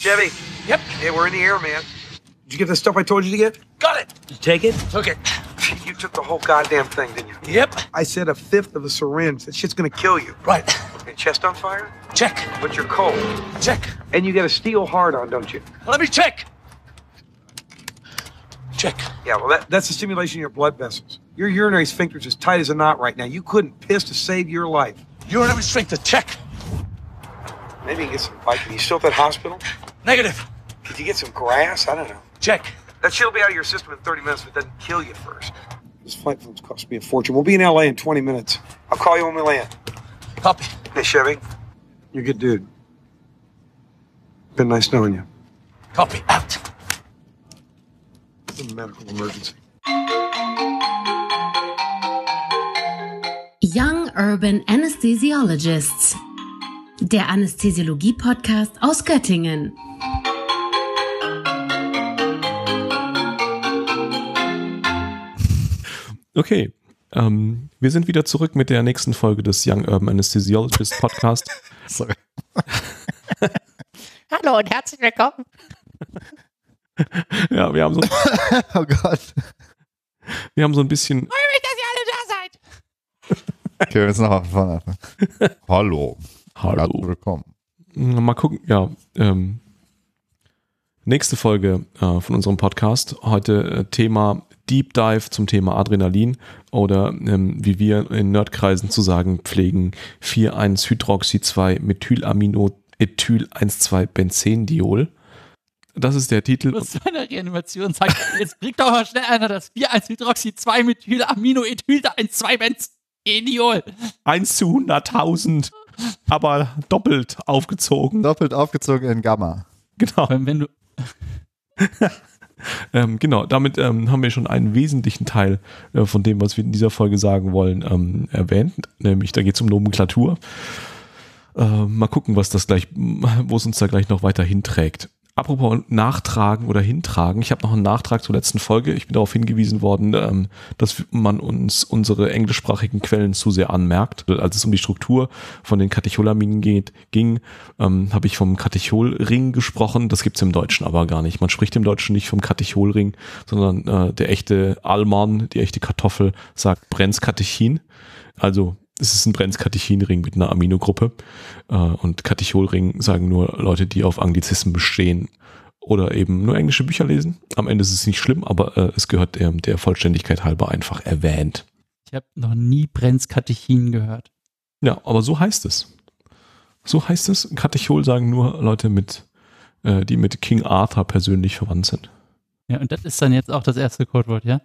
Chevy. Yep. Yeah, we're in the air, man. Did you get the stuff I told you to get? Got it. Did you take it? Took it. You took the whole goddamn thing, didn't you? Yep. I said a fifth of a syringe. That shit's gonna kill you. Right. Okay, chest on fire? Check. But you're cold. Check. And you got a steel hard on, don't you? Let me check. Check. Yeah, well, that's the stimulation of your blood vessels. Your urinary sphincter's as tight as a knot right now. You couldn't piss to save your life. Urinary sphincter. Check. Maybe you can get some Vicodin. You still at that hospital? Negative. Could you get some grass? I don't know. Check. That shit'll be out of your system in 30 minutes if it doesn't kill you first. This flight phone's cost me a fortune. We'll be in L.A. in 20 minutes. I'll call you when we land. Copy. Hey, Chevy. You're a good dude. Been nice knowing you. Copy. Out. It's a medical emergency. Young Urban Anesthesiologists. Der Anästhesiologie-Podcast aus Göttingen. Okay, wir sind wieder zurück mit der nächsten Folge des Young Urban Anesthesiologist Podcast. Sorry. Hallo und herzlich willkommen. Ja, wir haben so, Oh Gott. wir haben so ein bisschen, Freue mich, dass ihr alle da seid. Okay, wir müssen nochmal von vorne anfangen. Hallo. Herzlich willkommen. mal gucken, ja, nächste Folge von unserem Podcast. Heute Thema Deep Dive zum Thema Adrenalin oder wie wir in Nerdkreisen zu sagen pflegen, 4,1-Hydroxy-2-Methylamino-Ethyl-1,2-Benzendiol. Das ist der Titel. Du musst eine Reanimation sagen. Jetzt bringt doch mal schnell einer das 4,1-Hydroxy-2-Methylamino-Ethyl-1,2-Benzendiol. 1 zu 100.000, aber doppelt aufgezogen. Doppelt aufgezogen in Gamma. Genau. Wenn du Genau, damit haben wir schon einen wesentlichen Teil von dem, was wir in dieser Folge sagen wollen, erwähnt. Nämlich, da geht es um Nomenklatur. Mal gucken, wo es uns da gleich noch weiter hinträgt. Apropos Nachtragen oder Hintragen. Ich habe noch einen Nachtrag zur letzten Folge. Ich bin darauf hingewiesen worden, dass man uns unsere englischsprachigen Quellen zu sehr anmerkt. Als es um die Struktur von den Katecholaminen ging, habe ich vom Katecholring gesprochen. Das gibt es im Deutschen aber gar nicht. Man spricht im Deutschen nicht vom Katecholring, sondern der echte Allmann, die echte Kartoffel, sagt Brenzkatechin. Also es ist ein Brenzkatechinring mit einer Aminogruppe. Und Katecholring sagen nur Leute, die auf Anglizismen bestehen oder eben nur englische Bücher lesen. Am Ende ist es nicht schlimm, aber es gehört der Vollständigkeit halber einfach erwähnt. Ich habe noch nie Brenzkatechin gehört. Ja, aber so heißt es. So heißt es. Katechol sagen nur Leute, die mit King Arthur persönlich verwandt sind. Ja, und das ist dann jetzt auch das erste Codewort, ja?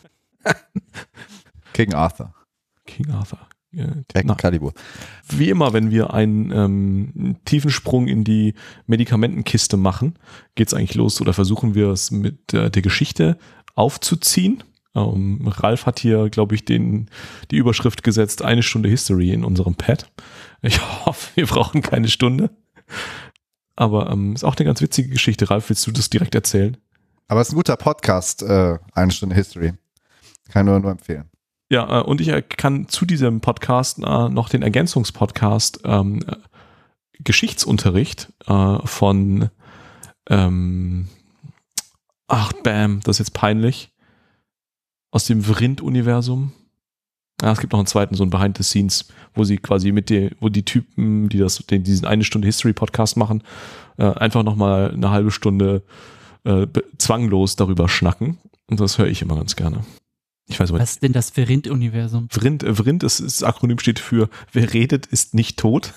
King Arthur. King Arthur. Excalibur. Wie immer, wenn wir einen tiefen Sprung in die Medikamentenkiste machen, geht es eigentlich los oder versuchen wir es mit der Geschichte aufzuziehen. Ralf hat hier, glaube ich, die Überschrift gesetzt, 1 Stunde History in unserem Pad. Ich hoffe, wir brauchen keine Stunde. Aber ist auch eine ganz witzige Geschichte. Ralf, willst du das direkt erzählen? Aber es ist ein guter Podcast, 1 Stunde History. Kann ich nur empfehlen. Ja, und ich kann zu diesem Podcast noch den Ergänzungspodcast Geschichtsunterricht von das ist jetzt peinlich, aus dem Vrind-Universum. Es gibt noch einen zweiten, so ein Behind the Scenes, wo sie quasi wo die Typen, die diesen 1 Stunde History-Podcast machen, einfach nochmal eine halbe Stunde zwanglos darüber schnacken. Und das höre ich immer ganz gerne. Ich weiß aber Was ist denn das Vrind-Universum? Vrind ist das Akronym steht für wer redet, ist nicht tot.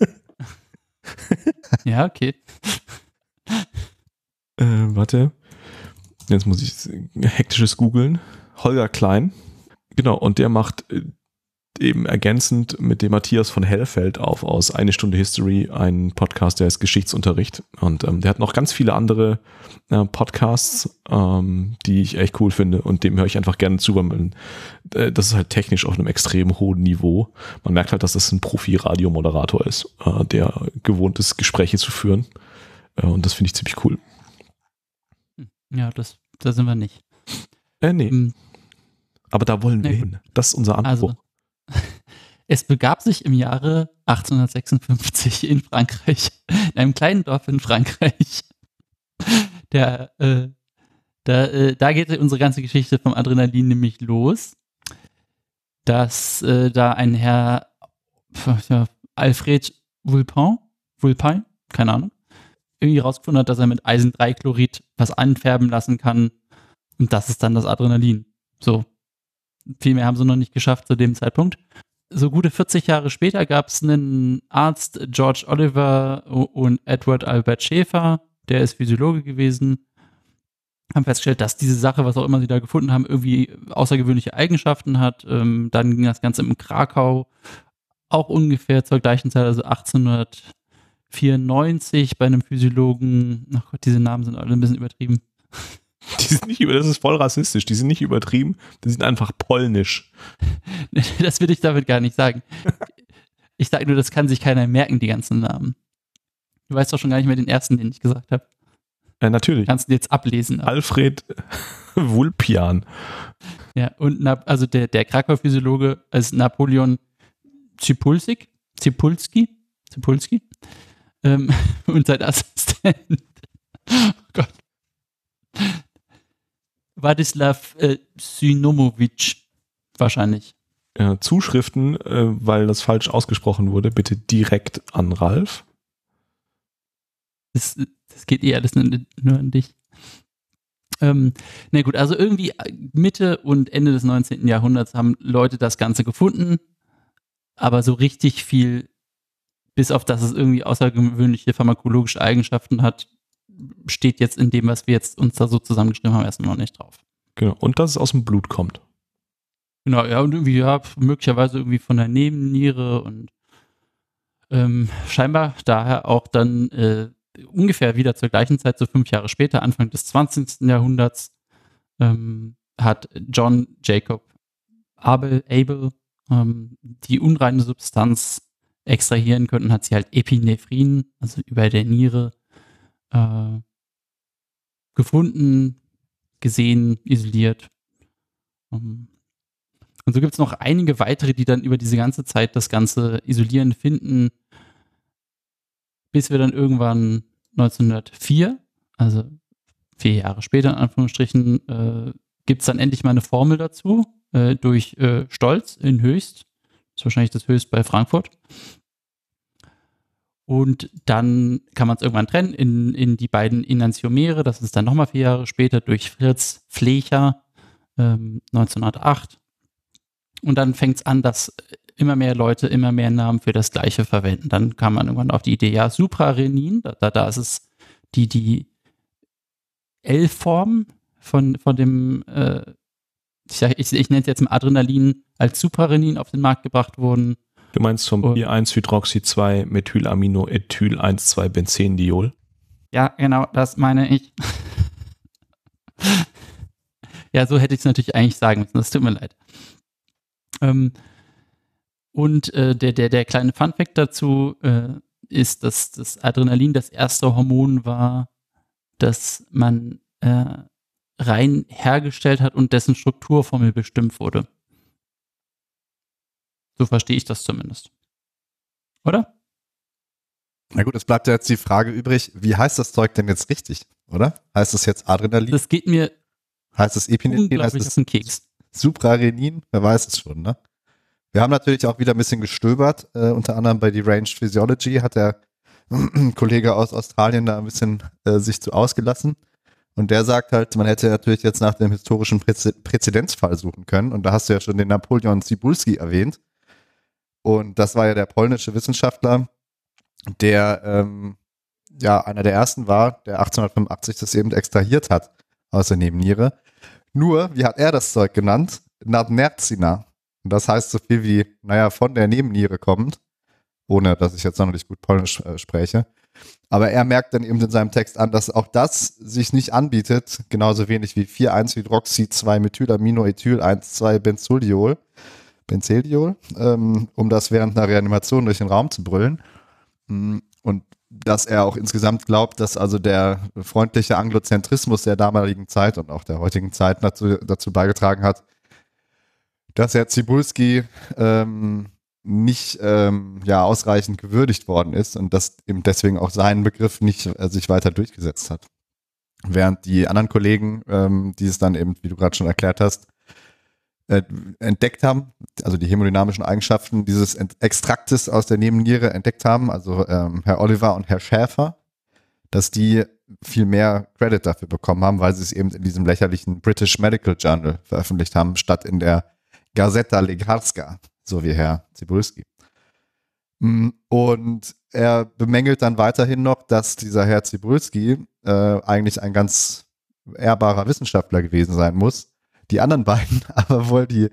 Ja, okay. Warte. Jetzt muss ich hektisches googeln. Holger Klein. Genau, und der macht eben ergänzend mit dem Matthias von Hellfeld aus 1 Stunde History einen Podcast, der heißt Geschichtsunterricht. Und der hat noch ganz viele andere Podcasts, die ich echt cool finde. Und dem höre ich einfach gerne zu, weil das ist halt technisch auf einem extrem hohen Niveau. Man merkt halt, dass das ein Profi-Radiomoderator ist, der gewohnt ist, Gespräche zu führen. Und das finde ich ziemlich cool. Ja, da sind wir nicht. Nee. Aber da wollen wir hin. Das ist unser Anspruch. Also, es begab sich im Jahre 1856 in Frankreich, in einem kleinen Dorf in Frankreich, Da geht unsere ganze Geschichte vom Adrenalin nämlich los, dass da ein Herr Alfred Vulpin, keine Ahnung, irgendwie rausgefunden hat, dass er mit Eisen-3-Chlorid was anfärben lassen kann und das ist dann das Adrenalin. So, viel mehr haben sie noch nicht geschafft zu dem Zeitpunkt. So gute 40 Jahre später gab es einen Arzt, George Oliver und Edward Albert Schäfer, der ist Physiologe gewesen, haben festgestellt, dass diese Sache, was auch immer sie da gefunden haben, irgendwie außergewöhnliche Eigenschaften hat. Dann ging das Ganze in Krakau auch ungefähr zur gleichen Zeit, also 1894 bei einem Physiologen. Ach Gott, diese Namen sind alle ein bisschen übertrieben. Die sind nicht das ist voll rassistisch, die sind nicht übertrieben, die sind einfach polnisch. Das will ich damit gar nicht sagen. Ich sage nur, das kann sich keiner merken, die ganzen Namen. Du weißt doch schon gar nicht mehr den ersten, den ich gesagt habe. Natürlich. Kannst du jetzt ablesen. Alfred Vulpian. Ja, und also der Krakau-Physiologe ist Napoleon Zipulski. Und sein Assistent. Oh Gott. Wladislaw Synomowitsch wahrscheinlich. Ja, Zuschriften, weil das falsch ausgesprochen wurde, bitte direkt an Ralf. Das geht alles nur an dich. Na gut, also irgendwie Mitte und Ende des 19. Jahrhunderts haben Leute das Ganze gefunden, aber so richtig viel, bis auf dass es irgendwie außergewöhnliche pharmakologische Eigenschaften hat, steht jetzt in dem, was wir jetzt uns da so zusammengeschrieben haben, erstmal noch nicht drauf. Genau, und dass es aus dem Blut kommt. Genau, ja, und irgendwie, ja, möglicherweise irgendwie von der Nebenniere und scheinbar daher auch dann ungefähr wieder zur gleichen Zeit, so 5 Jahre später, Anfang des 20. Jahrhunderts, hat John Jacob Abel die unreine Substanz extrahieren können und hat sie halt Epinephrin, also über der Niere, gefunden, gesehen, isoliert. Und so gibt es noch einige weitere, die dann über diese ganze Zeit das Ganze isolieren finden, bis wir dann irgendwann 1904, also 4 Jahre später in Anführungsstrichen, gibt es dann endlich mal eine Formel dazu, durch Stolz in Höchst. Das ist wahrscheinlich das Höchst bei Frankfurt. Und dann kann man es irgendwann trennen in die beiden Enantiomere. Das ist dann nochmal 4 Jahre später durch Fritz Flecha 1908. Und dann fängt es an, dass immer mehr Leute immer mehr Namen für das Gleiche verwenden. Dann kam man irgendwann auf die Idee, ja, Suprarenin, da ist es die L-Form von dem, ich nenne es jetzt mal Adrenalin, als Suprarenin auf den Markt gebracht wurden. Du meinst vom 4,1-Hydroxy-2-Methylamino-Ethyl-1,2-Benzendiol? Ja, genau, das meine ich. Ja, so hätte ich es natürlich eigentlich sagen müssen, das tut mir leid. Und der kleine Funfact dazu ist, dass das Adrenalin das erste Hormon war, das man rein hergestellt hat und dessen Strukturformel bestimmt wurde. So verstehe ich das zumindest. Oder? Na gut, es bleibt ja jetzt die Frage übrig, wie heißt das Zeug denn jetzt richtig, oder? Heißt es jetzt Adrenalin? Das geht mir heißt es Epinephrine? Heißt unglaublich es auf den Keks. Suprarenin? Wer weiß es schon, ne? Wir haben natürlich auch wieder ein bisschen gestöbert, unter anderem bei Deranged Physiology hat der Kollege aus Australien da ein bisschen sich zu ausgelassen. Und der sagt halt, man hätte natürlich jetzt nach dem historischen Präzedenzfall suchen können. Und da hast du ja schon den Napoleon Cybulski erwähnt. Und das war ja der polnische Wissenschaftler, der einer der ersten war, der 1885 das eben extrahiert hat aus der Nebenniere. Nur, wie hat er das Zeug genannt? Nadnercina. Und das heißt so viel wie, von der Nebenniere kommend, ohne dass ich jetzt sonderlich gut Polnisch spreche. Aber er merkt dann eben in seinem Text an, dass auch das sich nicht anbietet, genauso wenig wie 4,1-Hydroxy-2-Methylamino-Ethyl-1,2-Benzoidiol, um das während einer Reanimation durch den Raum zu brüllen. Und dass er auch insgesamt glaubt, dass also der freundliche Anglozentrismus der damaligen Zeit und auch der heutigen Zeit dazu beigetragen hat, dass Herr Cybulski nicht ausreichend gewürdigt worden ist und dass eben deswegen auch sein Begriff nicht sich weiter durchgesetzt hat. Während die anderen Kollegen, die es dann eben, wie du gerade schon erklärt hast, entdeckt haben, also die hämodynamischen Eigenschaften dieses Extraktes aus der Nebenniere entdeckt haben, also Herr Oliver und Herr Schäfer, dass die viel mehr Credit dafür bekommen haben, weil sie es eben in diesem lächerlichen British Medical Journal veröffentlicht haben, statt in der Gazeta Lekarska, so wie Herr Cybulski. Und er bemängelt dann weiterhin noch, dass dieser Herr Cybulski eigentlich ein ganz ehrbarer Wissenschaftler gewesen sein muss. Die anderen beiden aber wohl die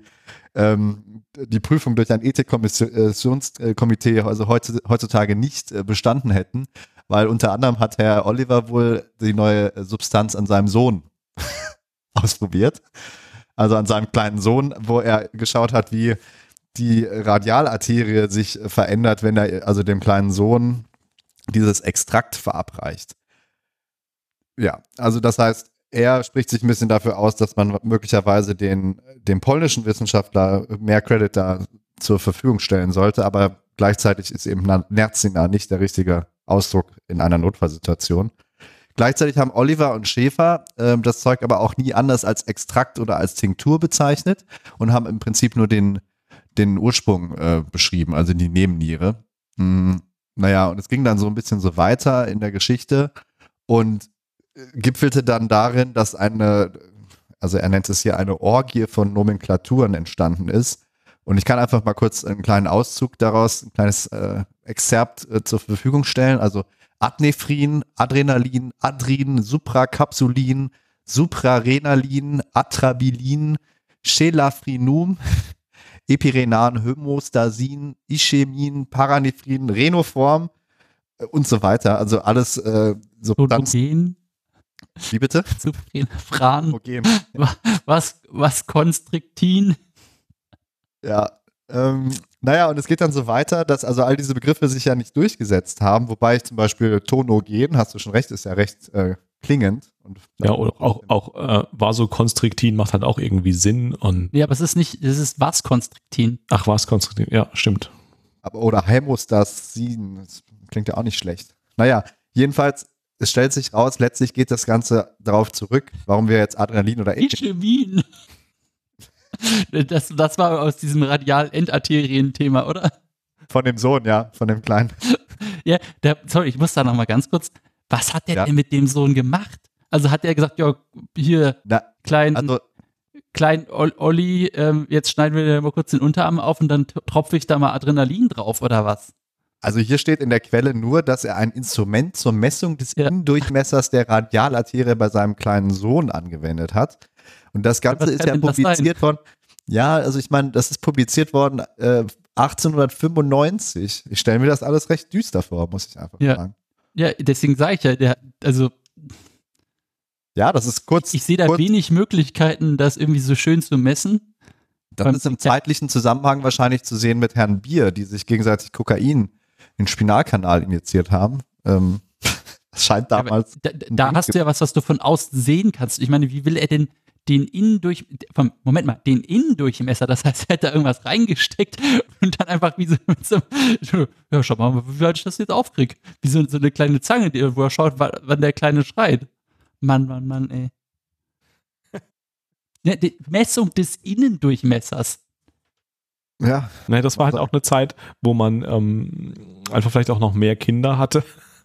Prüfung durch ein Ethikkommissionskomitee also heutzutage nicht bestanden hätten, weil unter anderem hat Herr Oliver wohl die neue Substanz an seinem Sohn ausprobiert. Also an seinem kleinen Sohn, wo er geschaut hat, wie die Radialarterie sich verändert, wenn er also dem kleinen Sohn dieses Extrakt verabreicht. Ja, also das heißt, er spricht sich ein bisschen dafür aus, dass man möglicherweise dem polnischen Wissenschaftler mehr Credit da zur Verfügung stellen sollte, aber gleichzeitig ist eben Nerzina nicht der richtige Ausdruck in einer Notfallsituation. Gleichzeitig haben Oliver und Schäfer das Zeug aber auch nie anders als Extrakt oder als Tinktur bezeichnet und haben im Prinzip nur den Ursprung beschrieben, also die Nebenniere. Naja, und es ging dann so ein bisschen so weiter in der Geschichte und gipfelte dann darin, dass also er nennt es hier eine Orgie von Nomenklaturen entstanden ist. Und ich kann einfach mal kurz einen kleinen Auszug daraus, ein kleines Exzerpt zur Verfügung stellen. Also Adnephrin, Adrenalin, Adrin, Supracapsulin, Suprarenalin, Atrabilin, Chelafrinum, Epirenan, Hämostasin, Ischemin, Paranephrin, Renoform und so weiter. Also alles Substanzen. Wie bitte? Fran. Okay. Was Konstriktin? Ja, naja, und es geht dann so weiter, dass also all diese Begriffe sich ja nicht durchgesetzt haben, wobei ich zum Beispiel Tonogen, hast du schon recht, ist ja recht klingend. Und ja, oder auch Vasokonstriktin macht halt auch irgendwie Sinn. Und ja, aber es ist Vaskonstriktin. Ach, Vasokonstriktin, ja, stimmt. Oder Hämostasin, das klingt ja auch nicht schlecht. Naja, jedenfalls, es stellt sich raus, letztlich geht das Ganze darauf zurück, warum wir jetzt Adrenalin oder Ischemin. Das war aus diesem Radial-Endarterien-Thema, oder? Von dem Sohn, ja, von dem Kleinen. Ja, sorry, ich muss da nochmal ganz kurz, was hat der denn mit dem Sohn gemacht? Also hat er gesagt, ja, hier, klein Olli, jetzt schneiden wir dir mal kurz den Unterarm auf und dann tropfe ich da mal Adrenalin drauf, oder was? Also hier steht in der Quelle nur, dass er ein Instrument zur Messung des Innendurchmessers der Radialarterie bei seinem kleinen Sohn angewendet hat. Und das Ganze ist ja publiziert worden. Ja, also ich meine, das ist publiziert worden 1895. Ich stelle mir das alles recht düster vor, muss ich einfach sagen. Ja, deswegen sage ich ja, ja, das ist kurz. Ich sehe da wenig Möglichkeiten, das irgendwie so schön zu messen. Das ist im zeitlichen Zusammenhang wahrscheinlich zu sehen mit Herrn Bier, die sich gegenseitig Kokain in den Spinalkanal injiziert haben. Das scheint damals. Da hast du ja was du von außen sehen kannst. Ich meine, wie will er denn den Innendurchmesser, das heißt, er hat da irgendwas reingesteckt und dann einfach wie so mit so, ja, schau mal, wie weit ich das jetzt aufkriege. Wie so eine kleine Zange, wo er schaut, wann der Kleine schreit. Mann, ey. Ja, die Messung des Innendurchmessers. Ja. Naja, das war halt auch eine Zeit, wo man einfach vielleicht auch noch mehr Kinder hatte.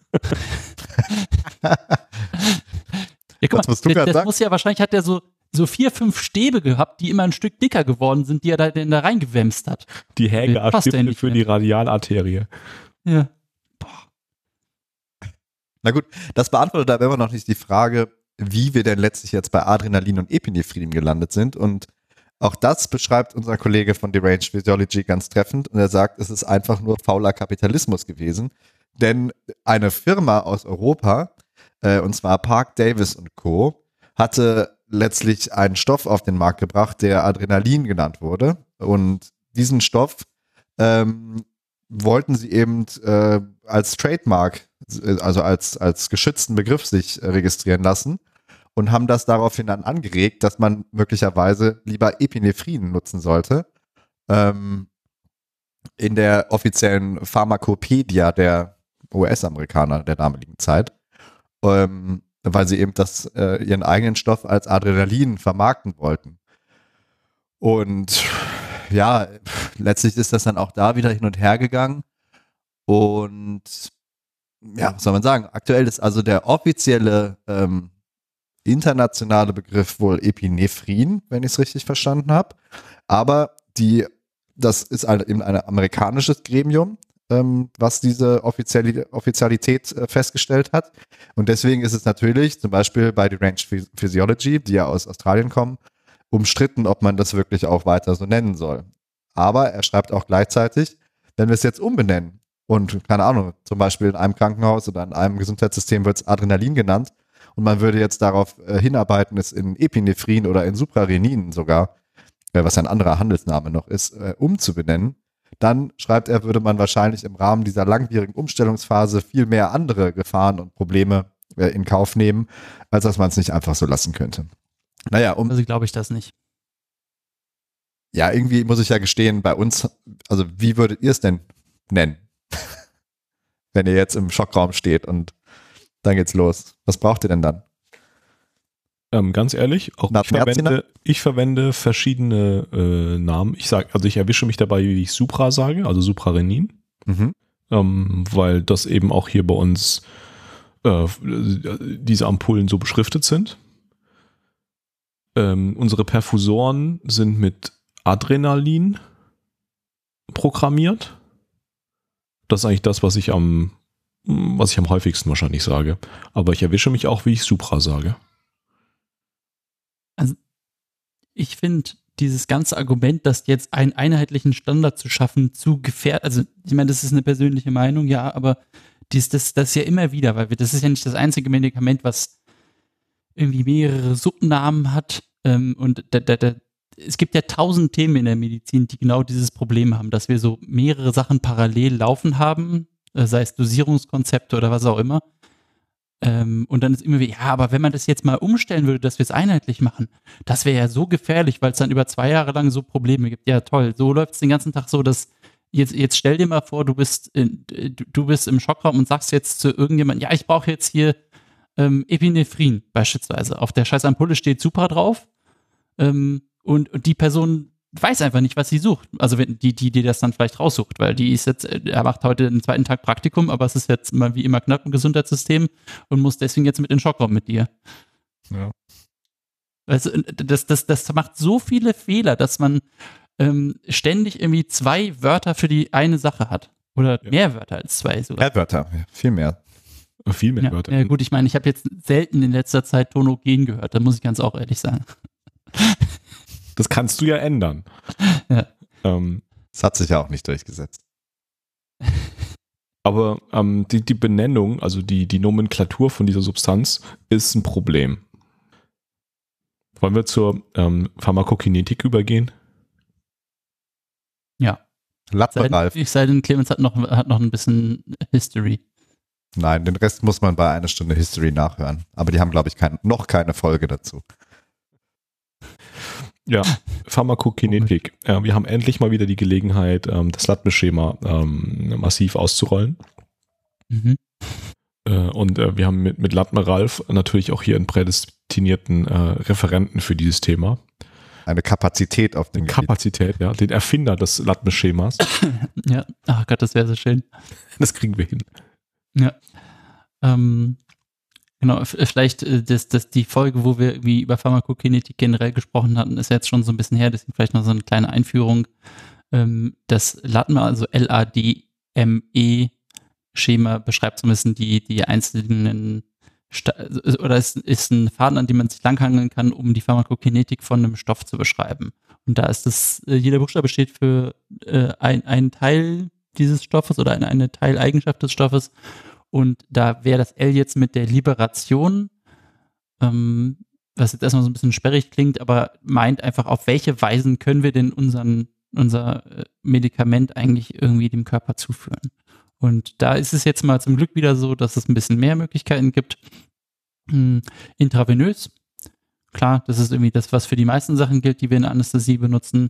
Ja, guck mal, das muss ja wahrscheinlich, hat der so 4, 5 Stäbe gehabt, die immer ein Stück dicker geworden sind, die er da reingewämst hat. Die Häger-Stifte für die Radialarterie. Ja. Boah. Na gut, das beantwortet aber immer noch nicht die Frage, wie wir denn letztlich jetzt bei Adrenalin und Epinephrin gelandet sind. Und auch das beschreibt unser Kollege von Deranged Physiology ganz treffend. Und er sagt, es ist einfach nur fauler Kapitalismus gewesen. Denn eine Firma aus Europa, und zwar Park Davis & Co., hatte letztlich einen Stoff auf den Markt gebracht, der Adrenalin genannt wurde. Und diesen Stoff wollten sie eben als Trademark, also als geschützten Begriff sich registrieren lassen und haben das daraufhin dann angeregt, dass man möglicherweise lieber Epinephrin nutzen sollte. In der offiziellen Pharmakopädia der US-Amerikaner der damaligen Zeit. weil sie eben ihren eigenen Stoff als Adrenalin vermarkten wollten. Und ja, letztlich ist das dann auch da wieder hin und her gegangen. Und ja, was soll man sagen? Aktuell ist also der offizielle internationale Begriff wohl Epinephrin, wenn ich es richtig verstanden habe. Aber das ist eben ein amerikanisches Gremium, was diese Offizialität festgestellt hat. Und deswegen ist es natürlich, zum Beispiel bei Deranged Physiology, die ja aus Australien kommen, umstritten, ob man das wirklich auch weiter so nennen soll. Aber er schreibt auch gleichzeitig, wenn wir es jetzt umbenennen und, keine Ahnung, zum Beispiel in einem Krankenhaus oder in einem Gesundheitssystem wird es Adrenalin genannt und man würde jetzt darauf hinarbeiten, es in Epinephrin oder in Suprarenin sogar, was ja ein anderer Handelsname noch ist, umzubenennen, dann, schreibt er, würde man wahrscheinlich im Rahmen dieser langwierigen Umstellungsphase viel mehr andere Gefahren und Probleme in Kauf nehmen, als dass man es nicht einfach so lassen könnte. Naja, Also glaube ich das nicht. Ja, irgendwie muss ich ja gestehen, bei uns, also wie würdet ihr es denn nennen? Wenn ihr jetzt im Schockraum steht und dann geht's los. Was braucht ihr denn dann? Ganz ehrlich, auch ich verwende verschiedene Namen. Ich erwische mich dabei, wie ich Supra sage, also Suprarenin, weil das eben auch hier bei uns diese Ampullen so beschriftet sind. Unsere Perfusoren sind mit Adrenalin programmiert. Das ist eigentlich das, was ich am häufigsten wahrscheinlich sage. Aber ich erwische mich auch, wie ich Supra sage. Also ich finde dieses ganze Argument, dass jetzt einen einheitlichen Standard zu schaffen, zu gefährlich, also ich meine, das ist eine persönliche Meinung, ja, aber das ja immer wieder, weil das ist ja nicht das einzige Medikament, was irgendwie mehrere Subnamen hat, und es gibt ja 1000 Themen in der Medizin, die genau dieses Problem haben, dass wir so mehrere Sachen parallel laufen haben, sei es Dosierungskonzepte oder was auch immer. Und dann ist immer wie, ja, aber wenn man das jetzt mal umstellen würde, dass wir es einheitlich machen, das wäre ja so gefährlich, weil es dann über 2 Jahre lang so Probleme gibt. Ja, toll, so läuft es den ganzen Tag so, dass jetzt stell dir mal vor, du bist im Schockraum und sagst jetzt zu irgendjemandem, ja, ich brauche jetzt hier Epinephrin beispielsweise. Auf der scheiß Ampulle steht Supra drauf, und die Person weiß einfach nicht, was sie sucht. Also wenn die das dann vielleicht raussucht, weil die ist jetzt, er macht heute den 2. Tag Praktikum, aber es ist jetzt mal wie immer knapp im Gesundheitssystem und muss deswegen jetzt mit in den Schockraum mit dir. Ja. Also das macht so viele Fehler, dass man ständig irgendwie 2 Wörter für die eine Sache hat. Oder mehr Wörter als 2 sogar. Mehr Wörter, viel mehr. Viel mehr Wörter. Ja gut, ich meine, ich habe jetzt selten in letzter Zeit Tonogen gehört, da muss ich ganz auch ehrlich sagen. Das kannst du ja ändern. Ja. Das hat sich ja auch nicht durchgesetzt. Aber die Benennung, also die Nomenklatur von dieser Substanz ist ein Problem. Wollen wir zur Pharmakokinetik übergehen? Ja. Ich sei denn, Clemens hat noch ein bisschen History. Nein, den Rest muss man bei 1 Stunde History nachhören. Aber die haben, glaube ich, noch keine Folge dazu. Ja, Pharmakokinetik. Wir haben endlich mal wieder die Gelegenheit, das Latme-Schema massiv auszurollen. Mhm. Und wir haben mit Latme Ralf natürlich auch hier einen prädestinierten Referenten für dieses Thema. Eine Kapazität auf den Kapazität, ja, den Erfinder des Latme-Schemas. Ja, ach Gott, das wäre so schön. Das kriegen wir hin. Ja. Genau, vielleicht die Folge, wo wir irgendwie über Pharmakokinetik generell gesprochen hatten, ist jetzt schon so ein bisschen her, deswegen vielleicht noch so eine kleine Einführung. Das Latme, also LADME-Schema beschreibt so ein bisschen die einzelnen oder es ist ein Faden, an dem man sich langhangeln kann, um die Pharmakokinetik von einem Stoff zu beschreiben. Und da ist jeder Buchstabe steht für einen Teil dieses Stoffes oder eine Teileigenschaft des Stoffes. Und da wäre das L jetzt mit der Liberation, was jetzt erstmal so ein bisschen sperrig klingt, aber meint einfach, auf welche Weisen können wir denn unser Medikament eigentlich irgendwie dem Körper zuführen. Und da ist es jetzt mal zum Glück wieder so, dass es ein bisschen mehr Möglichkeiten gibt. Intravenös, klar, das ist irgendwie das, was für die meisten Sachen gilt, die wir in der Anästhesie benutzen.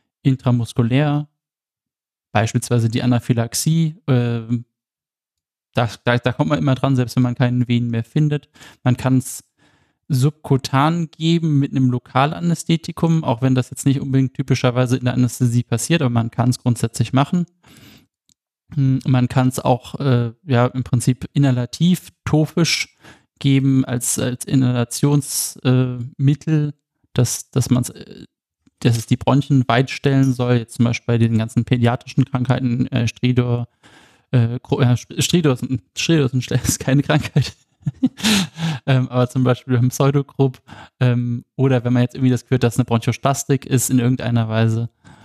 Intramuskulär, beispielsweise die Anaphylaxie, Da kommt man immer dran, selbst wenn man keinen Venen mehr findet. Man kann es subkutan geben mit einem Lokalanästhetikum, auch wenn das jetzt nicht unbedingt typischerweise in der Anästhesie passiert, aber man kann es grundsätzlich machen. Man kann es auch im Prinzip inhalativ, topisch geben als Inhalationsmittel, dass es die Bronchien weit stellen soll, jetzt zum Beispiel bei den ganzen pädiatrischen Krankheiten, Stridor ist keine Krankheit. Aber zum Beispiel beim Pseudogrupp oder wenn man jetzt irgendwie das Gefühl hat, dass eine Bronchospastik ist in irgendeiner Weise.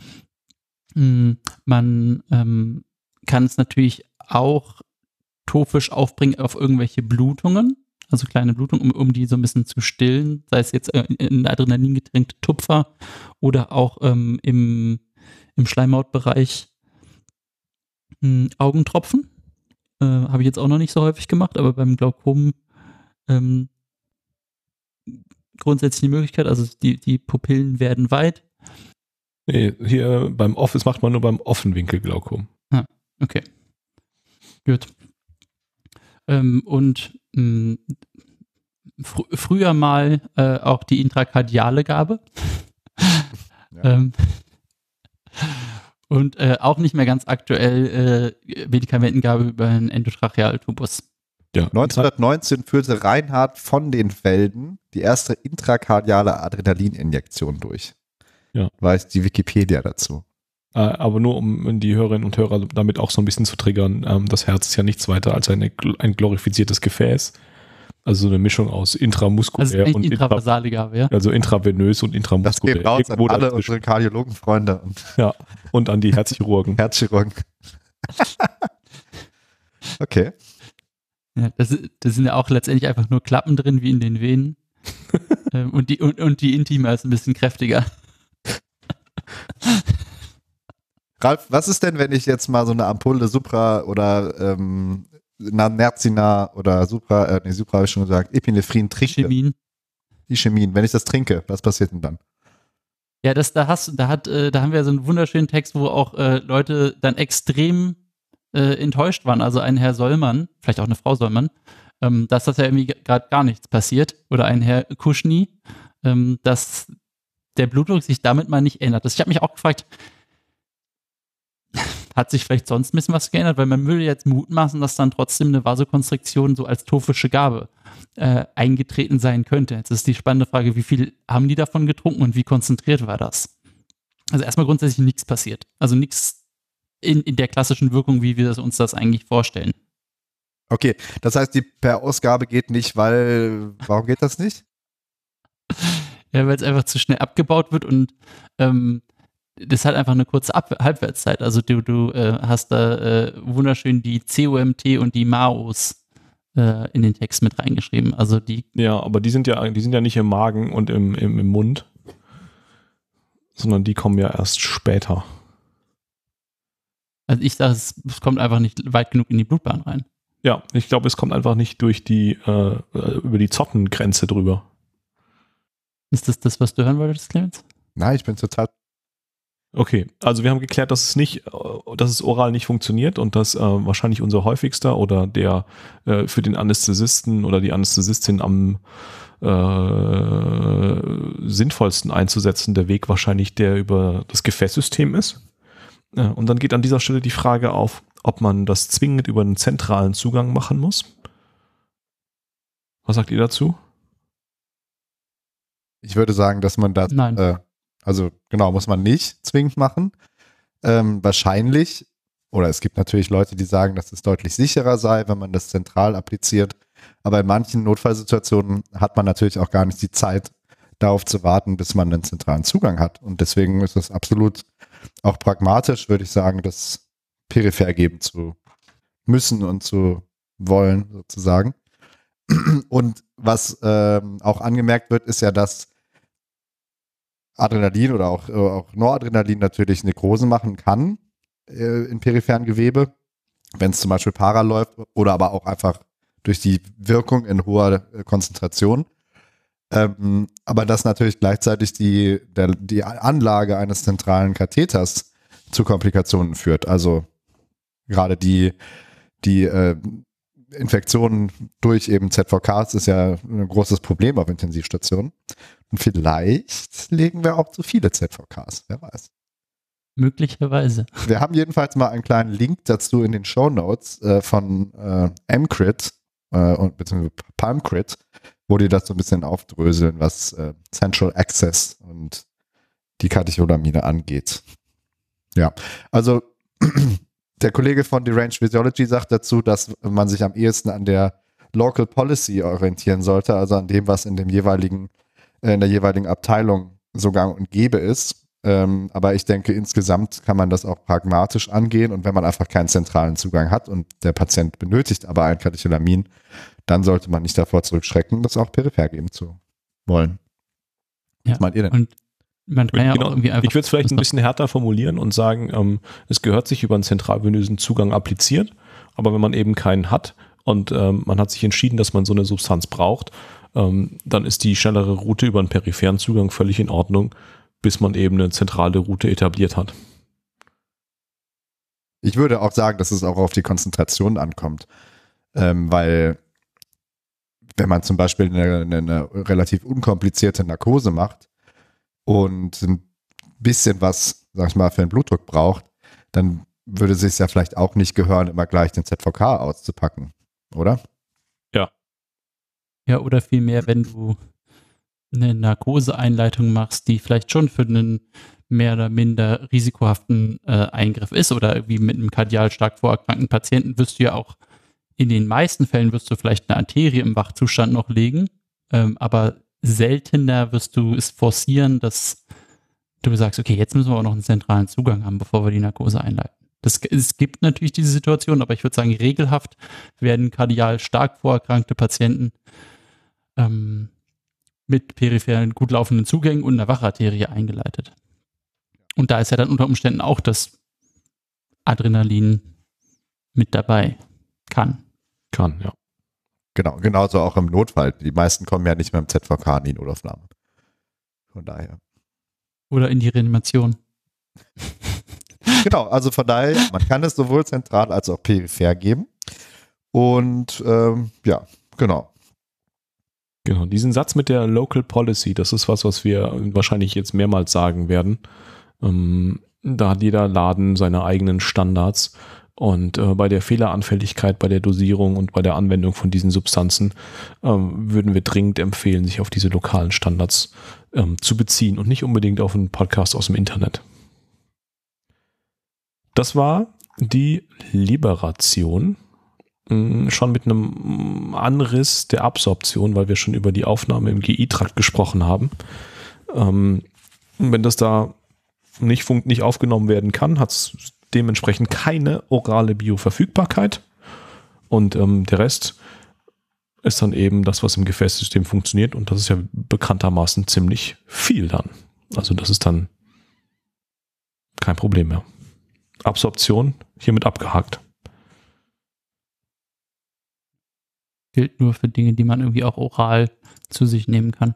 Man kann es natürlich auch topisch aufbringen auf irgendwelche Blutungen, also kleine Blutungen, um die so ein bisschen zu stillen, sei es jetzt in Adrenalin getränkte Tupfer oder auch im Schleimhautbereich Augentropfen. Habe ich jetzt auch noch nicht so häufig gemacht, aber beim Glaukom grundsätzlich die Möglichkeit, also die Pupillen werden weit. Nee, hier beim Office macht man nur beim Offenwinkel-Glaukom. Ah, okay. Gut. Früher mal auch die intrakardiale Gabe. Ja. Und auch nicht mehr ganz aktuell Medikamentengabe über einen Endotrachealtubus. Ja. 1919 führte Reinhard von den Felden die erste intrakardiale Adrenalininjektion durch. Ja. Weiß die Wikipedia dazu. Aber nur um die Hörerinnen und Hörer damit auch so ein bisschen zu triggern, das Herz ist ja nichts weiter als ein glorifiziertes Gefäß. Also so eine Mischung aus intramuskulär und intravasale Gabe, ja. Also intravenös und intramuskulär. Das geht raus an alle unsere Kardiologenfreunde. Und an die Herzchirurgen. Okay. Ja, das sind ja auch letztendlich einfach nur Klappen drin, wie in den Venen. und die Intima ist ein bisschen kräftiger. Ralf, was ist denn, wenn ich jetzt mal so eine Ampulle Supra oder Nerzina oder Supra habe ich schon gesagt, Epinephrin trinke? Ischemin. Wenn ich das trinke, was passiert denn dann? Ja, da haben wir so einen wunderschönen Text, wo auch Leute dann extrem enttäuscht waren. Also ein Herr Sollmann, vielleicht auch eine Frau Sollmann, dass das ja irgendwie gerade gar nichts passiert. Oder ein Herr Kuschny, dass der Blutdruck sich damit mal nicht ändert. Ich habe mich auch gefragt, hat sich vielleicht sonst ein bisschen was geändert? Weil man würde jetzt mutmaßen, dass dann trotzdem eine Vasokonstriktion so als tophische Gabe eingetreten sein könnte. Jetzt ist die spannende Frage, wie viel haben die davon getrunken und wie konzentriert war das? Also erstmal grundsätzlich nichts passiert. Also nichts in der klassischen Wirkung, wie wir uns das eigentlich vorstellen. Okay, das heißt, die Per-Ausgabe geht nicht, warum geht das nicht? Ja, weil es einfach zu schnell abgebaut wird und das hat einfach eine kurze Halbwertszeit. Also du hast da wunderschön die COMT und die MAOs in den Text mit reingeschrieben. Also ja, aber die sind ja nicht im Magen und im Mund, sondern die kommen ja erst später. Also ich sage, es kommt einfach nicht weit genug in die Blutbahn rein. Ja, ich glaube, es kommt einfach nicht durch über die Zottengrenze drüber. Ist das, was du hören wolltest, Clemens? Nein, ich bin total. Okay, also wir haben geklärt, dass es oral nicht funktioniert und dass wahrscheinlich unser häufigster oder der für den Anästhesisten oder die Anästhesistin am sinnvollsten einzusetzende Weg wahrscheinlich der über das Gefäßsystem ist. Und dann geht an dieser Stelle die Frage auf, ob man das zwingend über einen zentralen Zugang machen muss. Was sagt ihr dazu? Ich würde sagen, dass man das, muss man nicht zwingend machen. Wahrscheinlich, oder es gibt natürlich Leute, die sagen, dass es deutlich sicherer sei, wenn man das zentral appliziert. Aber in manchen Notfallsituationen hat man natürlich auch gar nicht die Zeit, darauf zu warten, bis man einen zentralen Zugang hat. Und deswegen ist es absolut auch pragmatisch, würde ich sagen, das peripher geben zu müssen und zu wollen, sozusagen. Und was auch angemerkt wird, ist ja, dass Adrenalin oder auch Noradrenalin natürlich Nekrosen machen kann in peripheren Gewebe, wenn es zum Beispiel para läuft oder aber auch einfach durch die Wirkung in hoher Konzentration. Aber dass natürlich gleichzeitig die Anlage eines zentralen Katheters zu Komplikationen führt. Also gerade die Infektionen durch eben ZVKs ist ja ein großes Problem auf Intensivstationen. Und vielleicht legen wir auch zu viele ZVKs, wer weiß. Möglicherweise. Wir haben jedenfalls mal einen kleinen Link dazu in den Shownotes von MCRIT beziehungsweise PalmCRIT, wo die das so ein bisschen aufdröseln, was Central Access und die Katecholamine angeht. Ja, also der Kollege von Deranged Physiology sagt dazu, dass man sich am ehesten an der Local Policy orientieren sollte, also an dem, was in der jeweiligen Abteilung so gang und gäbe ist. Aber ich denke, insgesamt kann man das auch pragmatisch angehen und wenn man einfach keinen zentralen Zugang hat und der Patient benötigt aber ein Katecholamin, dann sollte man nicht davor zurückschrecken, das auch peripher geben zu wollen. Was meint ihr denn? Und man kann ja Genau. auch irgendwie einfach. Ich würde es vielleicht ein bisschen härter formulieren und sagen, es gehört sich über einen zentralvenösen Zugang appliziert, aber wenn man eben keinen hat und man hat sich entschieden, dass man so eine Substanz braucht, dann ist die schnellere Route über einen peripheren Zugang völlig in Ordnung, bis man eben eine zentrale Route etabliert hat. Ich würde auch sagen, dass es auch auf die Konzentration ankommt, weil wenn man zum Beispiel eine relativ unkomplizierte Narkose macht und ein bisschen was, sag ich mal, für den Blutdruck braucht, dann würde es sich ja vielleicht auch nicht gehören, immer gleich den ZVK auszupacken, oder? Ja. Ja, oder vielmehr, wenn du eine Narkoseeinleitung machst, die vielleicht schon für einen mehr oder minder risikohaften Eingriff ist oder irgendwie mit einem kardial stark vorerkrankten Patienten, wirst du ja auch in den meisten Fällen wirst du vielleicht eine Arterie im Wachzustand noch legen, aber seltener wirst du es forcieren, dass du sagst, okay, jetzt müssen wir auch noch einen zentralen Zugang haben, bevor wir die Narkose einleiten. Es gibt natürlich diese Situation, aber ich würde sagen, regelhaft werden kardial stark vorerkrankte Patienten mit peripheren, gut laufenden Zugängen und einer Wacharterie eingeleitet. Und da ist ja dann unter Umständen auch das Adrenalin mit dabei. Kann, ja. Genau, genauso auch im Notfall. Die meisten kommen ja nicht mehr im ZVK in die Notaufnahme. Von daher. Oder in die Reanimation. Genau, also von daher, man kann es sowohl zentral als auch peripher geben. Und ja, genau. Genau, diesen Satz mit der Local Policy, das ist was wir wahrscheinlich jetzt mehrmals sagen werden. Da hat jeder Laden seine eigenen Standards und bei der Fehleranfälligkeit, bei der Dosierung und bei der Anwendung von diesen Substanzen würden wir dringend empfehlen, sich auf diese lokalen Standards zu beziehen und nicht unbedingt auf einen Podcast aus dem Internet. Das war die Liberation. Schon mit einem Anriss der Absorption, weil wir schon über die Aufnahme im GI-Trakt gesprochen haben. Wenn das da nicht aufgenommen werden kann, hat es dementsprechend keine orale Bioverfügbarkeit und der Rest ist dann eben das, was im Gefäßsystem funktioniert und das ist ja bekanntermaßen ziemlich viel dann. Also das ist dann kein Problem mehr. Absorption hiermit abgehakt. Gilt nur für Dinge, die man irgendwie auch oral zu sich nehmen kann.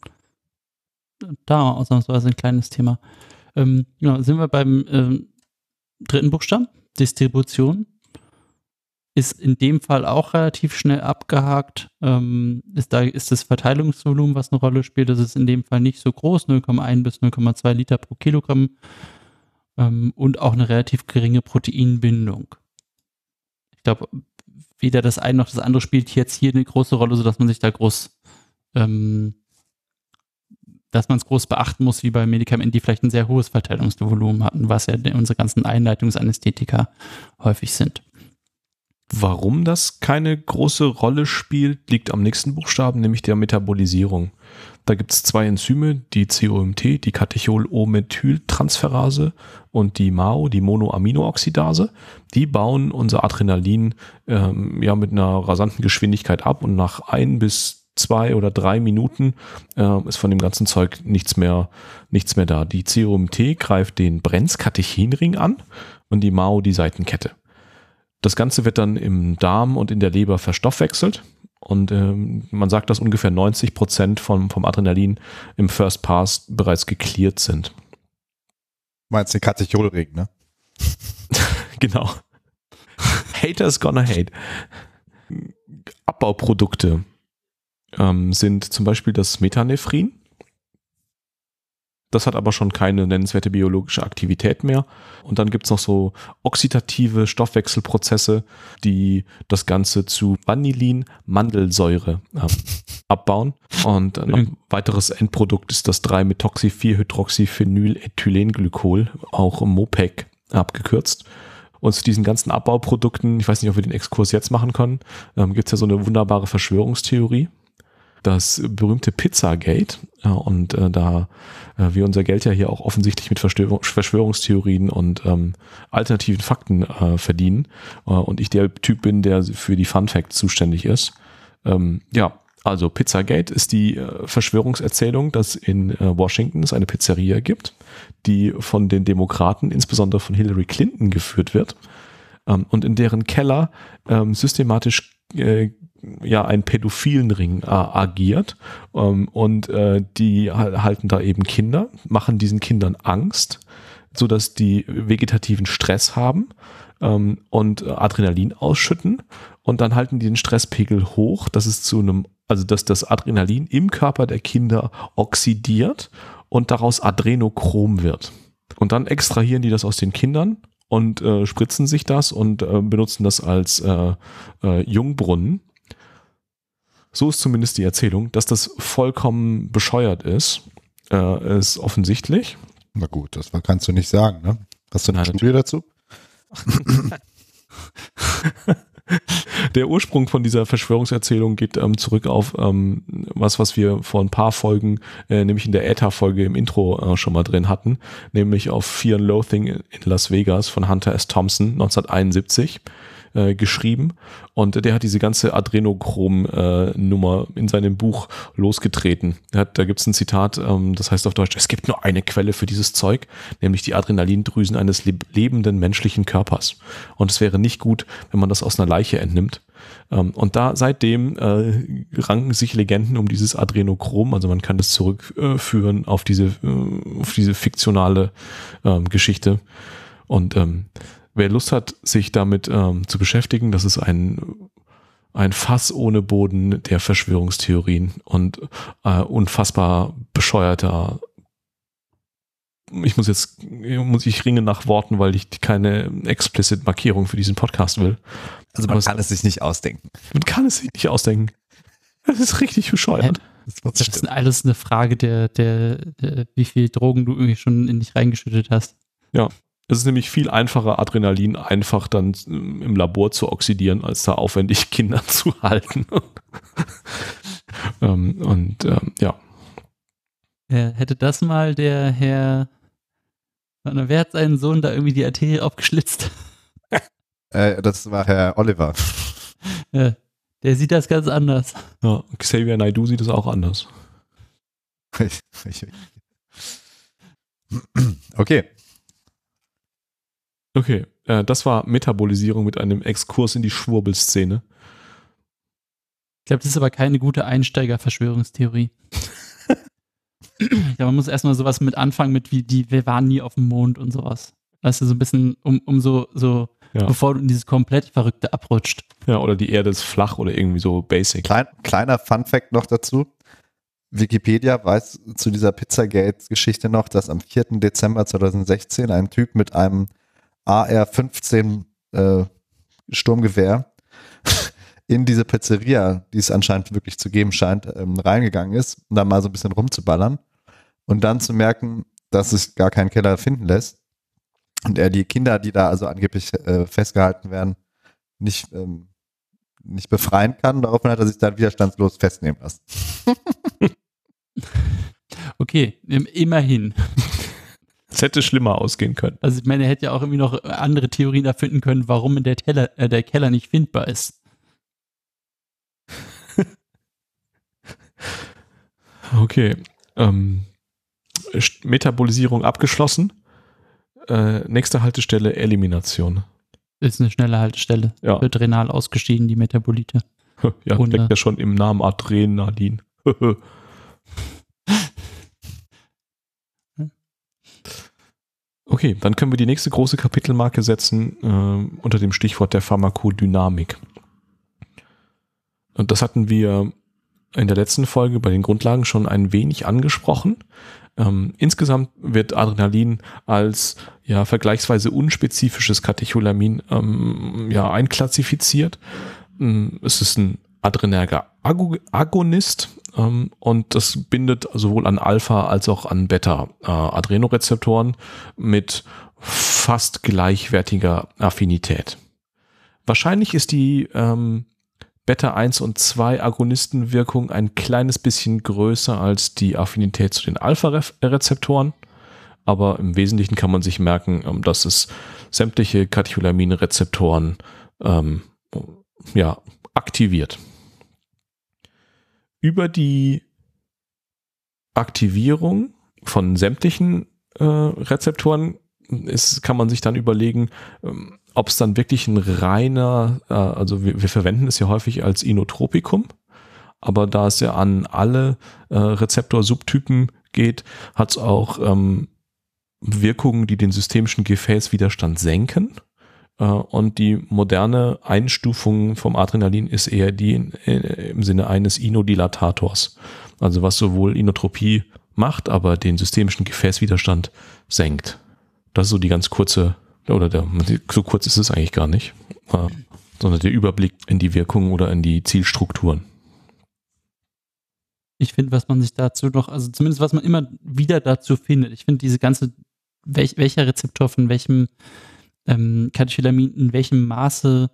Da ausnahmsweise ein kleines Thema. Ja, sind wir beim dritten Buchstaben, Distribution. Ist in dem Fall auch relativ schnell abgehakt. Ist das Verteilungsvolumen, was eine Rolle spielt, das ist in dem Fall nicht so groß, 0,1 bis 0,2 Liter pro Kilogramm und auch eine relativ geringe Proteinbindung. Ich glaube, weder das eine noch das andere spielt jetzt hier eine große Rolle, sodass man sich da groß, dass man es groß beachten muss, wie bei Medikamenten, die vielleicht ein sehr hohes Verteilungsvolumen hatten, was ja unsere ganzen Einleitungsanästhetika häufig sind. Warum das keine große Rolle spielt, liegt am nächsten Buchstaben, nämlich der Metabolisierung. Da gibt es zwei Enzyme, die COMT, die Catechol-O-Methyltransferase und die MAO, die Monoaminooxidase. Die bauen unser Adrenalin mit einer rasanten Geschwindigkeit ab und nach 1 bis 2 oder 3 Minuten ist von dem ganzen Zeug nichts mehr da. Die COMT greift den Brenzkatechinring an und die MAO die Seitenkette. Das Ganze wird dann im Darm und in der Leber verstoffwechselt und man sagt, dass ungefähr 90% vom Adrenalin im First Pass bereits geklärt sind. Meinst du den Katecholring, ne? Genau. Haters gonna hate. Abbauprodukte sind zum Beispiel das Metanephrin. Das hat aber schon keine nennenswerte biologische Aktivität mehr. Und dann gibt es noch so oxidative Stoffwechselprozesse, die das Ganze zu Vanillin-Mandelsäure abbauen. Und ein weiteres Endprodukt ist das 3-Methoxyphenylethylenglykol, auch MOPEG abgekürzt. Und zu diesen ganzen Abbauprodukten, ich weiß nicht, ob wir den Exkurs jetzt machen können, gibt es ja so eine wunderbare Verschwörungstheorie. Das berühmte Pizzagate, und da wir unser Geld ja hier auch offensichtlich mit Verschwörungstheorien und alternativen Fakten verdienen, und ich der Typ bin, der für die Fun Facts zuständig ist. Also Pizzagate ist die Verschwörungserzählung, dass in Washington es eine Pizzeria gibt, die von den Demokraten, insbesondere von Hillary Clinton, geführt wird, und in deren Keller systematisch ein pädophilen Ring agiert, und die halten da eben Kinder, machen diesen Kindern Angst, sodass die vegetativen Stress haben und Adrenalin ausschütten, und dann halten die den Stresspegel hoch, dass das Adrenalin im Körper der Kinder oxidiert und daraus Adrenochrom wird. Und dann extrahieren die das aus den Kindern und spritzen sich das und benutzen das als Jungbrunnen. So ist zumindest die Erzählung. Dass das vollkommen bescheuert ist offensichtlich. Na gut, das kannst du nicht sagen, ne? Hast du eine Studie dazu? Der Ursprung von dieser Verschwörungserzählung geht zurück auf was wir vor ein paar Folgen, nämlich in der ETA-Folge im Intro schon mal drin hatten, nämlich auf Fear and Loathing in Las Vegas von Hunter S. Thompson 1971 geschrieben, und der hat diese ganze Adrenochrom-Nummer in seinem Buch losgetreten. Da gibt es ein Zitat, das heißt auf Deutsch: Es gibt nur eine Quelle für dieses Zeug, nämlich die Adrenalindrüsen eines lebenden menschlichen Körpers. Und es wäre nicht gut, wenn man das aus einer Leiche entnimmt. Und seitdem ranken sich Legenden um dieses Adrenochrom, also man kann das zurückführen auf diese fiktionale Geschichte. Und wer Lust hat, sich damit zu beschäftigen, das ist ein Fass ohne Boden der Verschwörungstheorien und unfassbar bescheuerter. Ich ringe nach Worten, weil ich keine explicit Markierung für diesen Podcast will. Also man kann es sich nicht ausdenken. Man kann es sich nicht ausdenken. Das ist richtig bescheuert. Das ist alles eine Frage der wie viel Drogen du irgendwie schon in dich reingeschüttet hast. Ja. Es ist nämlich viel einfacher, Adrenalin einfach dann im Labor zu oxidieren, als da aufwendig Kinder zu halten. Hätte das mal der Herr, wer hat seinen Sohn da irgendwie die Arterie aufgeschlitzt? Das war Herr Oliver. Ja, der sieht das ganz anders. Ja, Xavier Naidoo sieht es auch anders. Okay. Okay, das war Metabolisierung mit einem Exkurs in die Schwurbelszene. Ich glaube, das ist aber keine gute Einsteiger-Verschwörungstheorie. Ja, man muss erstmal sowas mit anfangen, wir waren nie auf dem Mond und sowas. Weißt du, so ein bisschen, bevor du in dieses komplett Verrückte abrutscht. Ja, oder die Erde ist flach oder irgendwie so basic. Kleiner Funfact noch dazu. Wikipedia weiß zu dieser Pizzagate-Geschichte noch, dass am 4. Dezember 2016 ein Typ mit einem AR-15 Sturmgewehr in diese Pizzeria, die es anscheinend wirklich zu geben scheint, reingegangen ist, um da mal so ein bisschen rumzuballern und dann zu merken, dass sich gar keinen Keller finden lässt und er die Kinder, die da also angeblich festgehalten werden, nicht befreien kann. Daraufhin hat er sich dann widerstandslos festnehmen lassen. Okay, immerhin. Es hätte schlimmer ausgehen können. Also ich meine, er hätte ja auch irgendwie noch andere Theorien erfinden können, warum der Keller nicht findbar ist. Okay. Metabolisierung abgeschlossen. Nächste Haltestelle, Elimination. Ist eine schnelle Haltestelle. Ja. Wird renal ausgeschieden, die Metabolite. Ja, steckt ja schon im Namen Adrenalin. Okay, dann können wir die nächste große Kapitelmarke setzen unter dem Stichwort der Pharmakodynamik. Und das hatten wir in der letzten Folge bei den Grundlagen schon ein wenig angesprochen. Insgesamt wird Adrenalin als vergleichsweise unspezifisches Katecholamin einklassifiziert. Es ist ein adrenerger Agonist und das bindet sowohl an Alpha- als auch an Beta-Adrenorezeptoren mit fast gleichwertiger Affinität. Wahrscheinlich ist die Beta-1 und 2 Agonistenwirkung ein kleines bisschen größer als die Affinität zu den Alpha-Rezeptoren, aber im Wesentlichen kann man sich merken, dass es sämtliche Katecholamin-Rezeptoren aktiviert. Über die Aktivierung von sämtlichen Rezeptoren kann man sich dann überlegen, ob es dann wirklich ein reiner, also wir verwenden es ja häufig als Inotropikum, aber da es ja an alle Rezeptorsubtypen geht, hat es auch Wirkungen, die den systemischen Gefäßwiderstand senken. Und die moderne Einstufung vom Adrenalin ist eher die im Sinne eines Inodilatators, also was sowohl Inotropie macht, aber den systemischen Gefäßwiderstand senkt. Das ist so die ganz kurze, so kurz ist es eigentlich gar nicht, sondern der Überblick in die Wirkungen oder in die Zielstrukturen. Ich finde, was man sich dazu noch, also zumindest was man immer wieder dazu findet, ich finde diese ganze, welcher Rezeptor von welchem Katecholamin in welchem Maße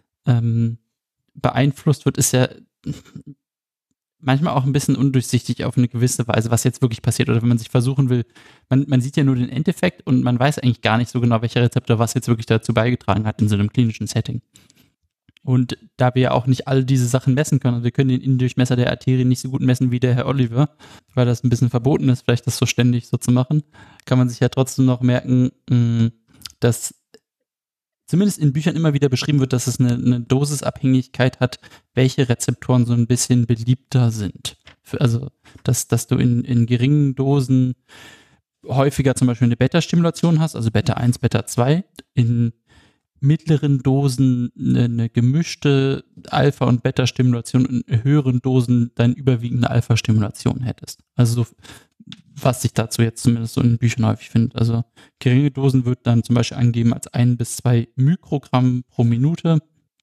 beeinflusst wird, ist ja manchmal auch ein bisschen undurchsichtig auf eine gewisse Weise, was jetzt wirklich passiert. Oder wenn man sich versuchen will, man sieht ja nur den Endeffekt und man weiß eigentlich gar nicht so genau, welcher Rezeptor was jetzt wirklich dazu beigetragen hat in so einem klinischen Setting. Und da wir ja auch nicht all diese Sachen messen können, also wir können den Innendurchmesser der Arterien nicht so gut messen wie der Herr Oliver, weil das ein bisschen verboten ist, vielleicht das so ständig so zu machen, kann man sich ja trotzdem noch merken, dass zumindest in Büchern immer wieder beschrieben wird, dass es eine Dosisabhängigkeit hat, welche Rezeptoren so ein bisschen beliebter sind. Also, dass du in geringen Dosen häufiger zum Beispiel eine Beta-Stimulation hast, also Beta-1, Beta-2, in mittleren Dosen eine gemischte Alpha- und Beta-Stimulation und in höheren Dosen dann überwiegende Alpha-Stimulation hättest. Also so, was sich dazu jetzt zumindest so in Büchern häufig findet. Also geringe Dosen wird dann zum Beispiel angegeben als 1 bis 2 Mikrogramm pro Minute.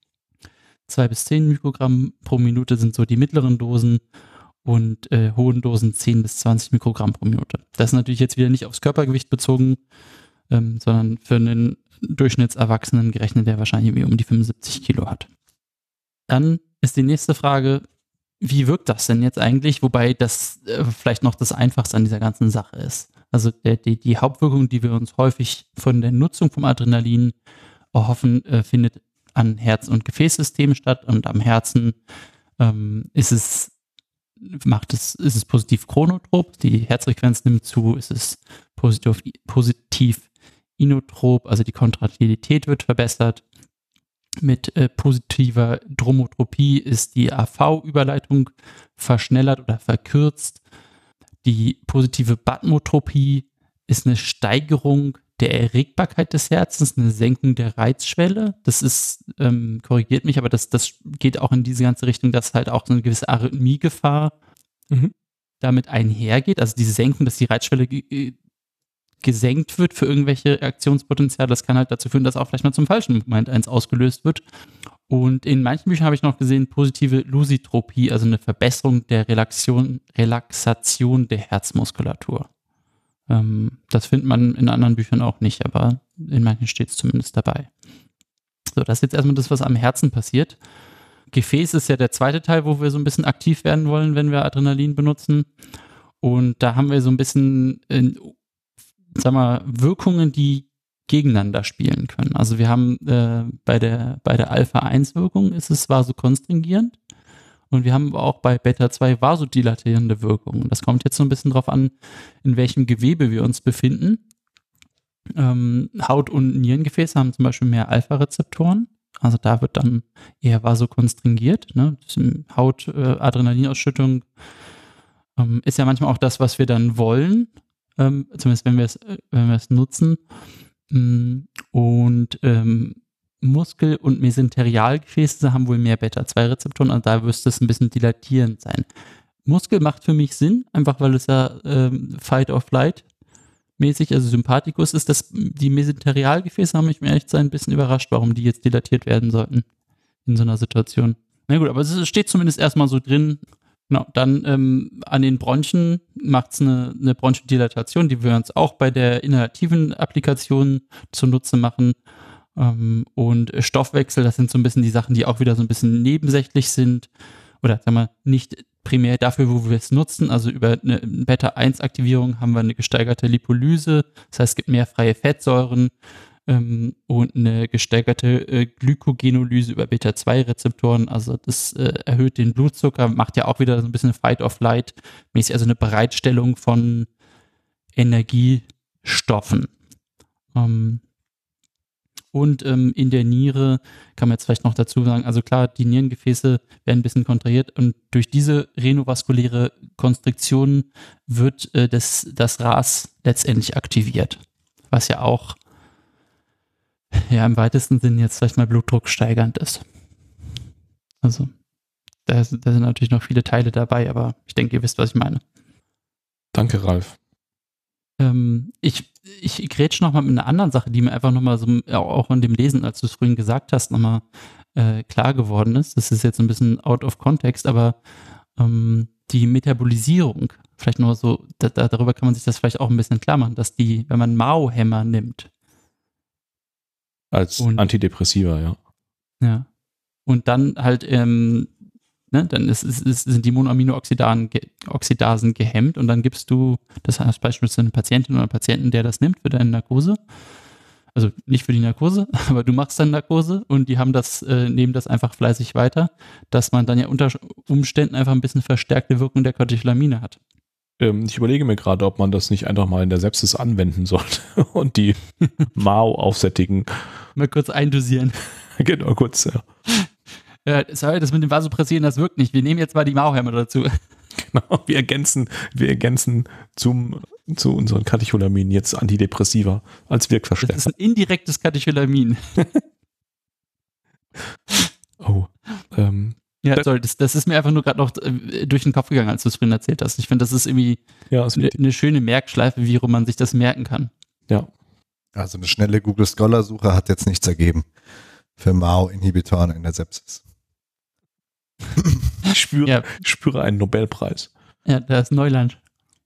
2 bis 10 Mikrogramm pro Minute sind so die mittleren Dosen und hohen Dosen 10 bis 20 Mikrogramm pro Minute. Das ist natürlich jetzt wieder nicht aufs Körpergewicht bezogen, sondern für einen Durchschnittserwachsenen gerechnet, der wahrscheinlich irgendwie um die 75 Kilo hat. Dann ist die nächste Frage, wie wirkt das denn jetzt eigentlich? Wobei das vielleicht noch das Einfachste an dieser ganzen Sache ist. Also die Hauptwirkung, die wir uns häufig von der Nutzung vom Adrenalin erhoffen, findet an Herz- und Gefäßsystemen statt. Und am Herzen ist es positiv chronotrop, die Herzfrequenz nimmt zu, ist es positiv inotrop, also die Kontraktilität wird verbessert. Mit positiver Dromotropie ist die AV-Überleitung verschnellert oder verkürzt. Die positive Batmotropie ist eine Steigerung der Erregbarkeit des Herzens, eine Senkung der Reizschwelle. Das ist, korrigiert mich, aber das geht auch in diese ganze Richtung, dass halt auch so eine gewisse Arrhythmiegefahr damit einhergeht. Also diese Senkung, dass die Reizschwelle gesenkt wird für irgendwelche Reaktionspotenziale, das kann halt dazu führen, dass auch vielleicht mal zum falschen Moment eins ausgelöst wird. Und in manchen Büchern habe ich noch gesehen, positive Lusitropie, also eine Verbesserung der Relaxation der Herzmuskulatur. Das findet man in anderen Büchern auch nicht, aber in manchen steht es zumindest dabei. So, das ist jetzt erstmal das, was am Herzen passiert. Gefäß ist ja der zweite Teil, wo wir so ein bisschen aktiv werden wollen, wenn wir Adrenalin benutzen. Und da haben wir so ein bisschen Wirkungen, die gegeneinander spielen können. Also wir haben bei der Alpha-1-Wirkung ist es vasokonstringierend und wir haben aber auch bei Beta-2 vasodilatierende Wirkungen. Das kommt jetzt so ein bisschen drauf an, in welchem Gewebe wir uns befinden. Haut- und Nierengefäße haben zum Beispiel mehr Alpha-Rezeptoren. Also da wird dann eher vasokonstringiert. Ne? Adrenalinausschüttung ist ja manchmal auch das, was wir dann wollen. Zumindest wenn wir es nutzen. Und Muskel- und Mesenterialgefäße haben wohl mehr Beta-2-Rezeptoren, also da müsste es ein bisschen dilatierend sein. Muskel macht für mich Sinn, einfach weil es ja Fight or Flight mäßig, also Sympathikus ist. Die Mesenterialgefäße haben mich, um ehrlich zu sein, ein bisschen überrascht, warum die jetzt dilatiert werden sollten in so einer Situation. Na gut, aber es steht zumindest erstmal so drin. Genau, dann an den Bronchien macht es eine Bronchodilatation, die wir uns auch bei der inhalativen Applikation zunutze machen. Und Stoffwechsel, das sind so ein bisschen die Sachen, die auch wieder so ein bisschen nebensächlich sind oder sagen wir nicht primär dafür, wo wir es nutzen. Also über eine Beta-1-Aktivierung haben wir eine gesteigerte Lipolyse, das heißt, es gibt mehr freie Fettsäuren und eine gesteigerte Glykogenolyse über Beta-2-Rezeptoren. Also das erhöht den Blutzucker, macht ja auch wieder so ein bisschen Fight or Flight mäßig, also eine Bereitstellung von Energiestoffen. Und in der Niere kann man jetzt vielleicht noch dazu sagen, also klar, die Nierengefäße werden ein bisschen kontrahiert und durch diese renovaskuläre Konstriktion wird das RAS letztendlich aktiviert, was ja auch im weitesten Sinn jetzt vielleicht mal Blutdruck steigernd ist. Also da sind natürlich noch viele Teile dabei, aber ich denke, ihr wisst, was ich meine. Danke, Ralf. Ich grätsch nochmal mit einer anderen Sache, die mir einfach nochmal so, auch in dem Lesen, als du es vorhin gesagt hast, nochmal klar geworden ist. Das ist jetzt ein bisschen out of context, aber die Metabolisierung, vielleicht noch so, darüber kann man sich das vielleicht auch ein bisschen klar machen, dass wenn man Mao-Hämmer nimmt. Als Antidepressiva, ja. Ja. Und dann halt, dann sind die Monoaminoxidasen gehemmt und dann gibst du, das heißt beispielsweise eine Patientin oder einen Patienten, der das nimmt für deine Narkose, also nicht für die Narkose, aber du machst dann Narkose und die nehmen das einfach fleißig weiter, dass man dann ja unter Umständen einfach ein bisschen verstärkte Wirkung der Katecholamine hat. Ich überlege mir gerade, ob man das nicht einfach mal in der Sepsis anwenden sollte und die Mao aufsättigen. Mal kurz eindosieren. Genau, kurz, ja. Sorry, das mit dem Vasopressieren, das wirkt nicht. Wir nehmen jetzt mal die Mao-Hämmer dazu. Genau, wir ergänzen zu unseren Katecholaminen jetzt Antidepressiva als Wirkverstärker. Das ist ein indirektes Katecholamin. Oh. Ja, sorry, das ist mir einfach nur gerade noch durch den Kopf gegangen, als du es vorhin erzählt hast. Ich finde, das ist irgendwie eine schöne Merkschleife, wie rum man sich das merken kann. Ja. Also eine schnelle Google-Scholar-Suche hat jetzt nichts ergeben für MAO-Inhibitoren in der Sepsis. Ich spüre einen Nobelpreis. Ja, da ist Neuland.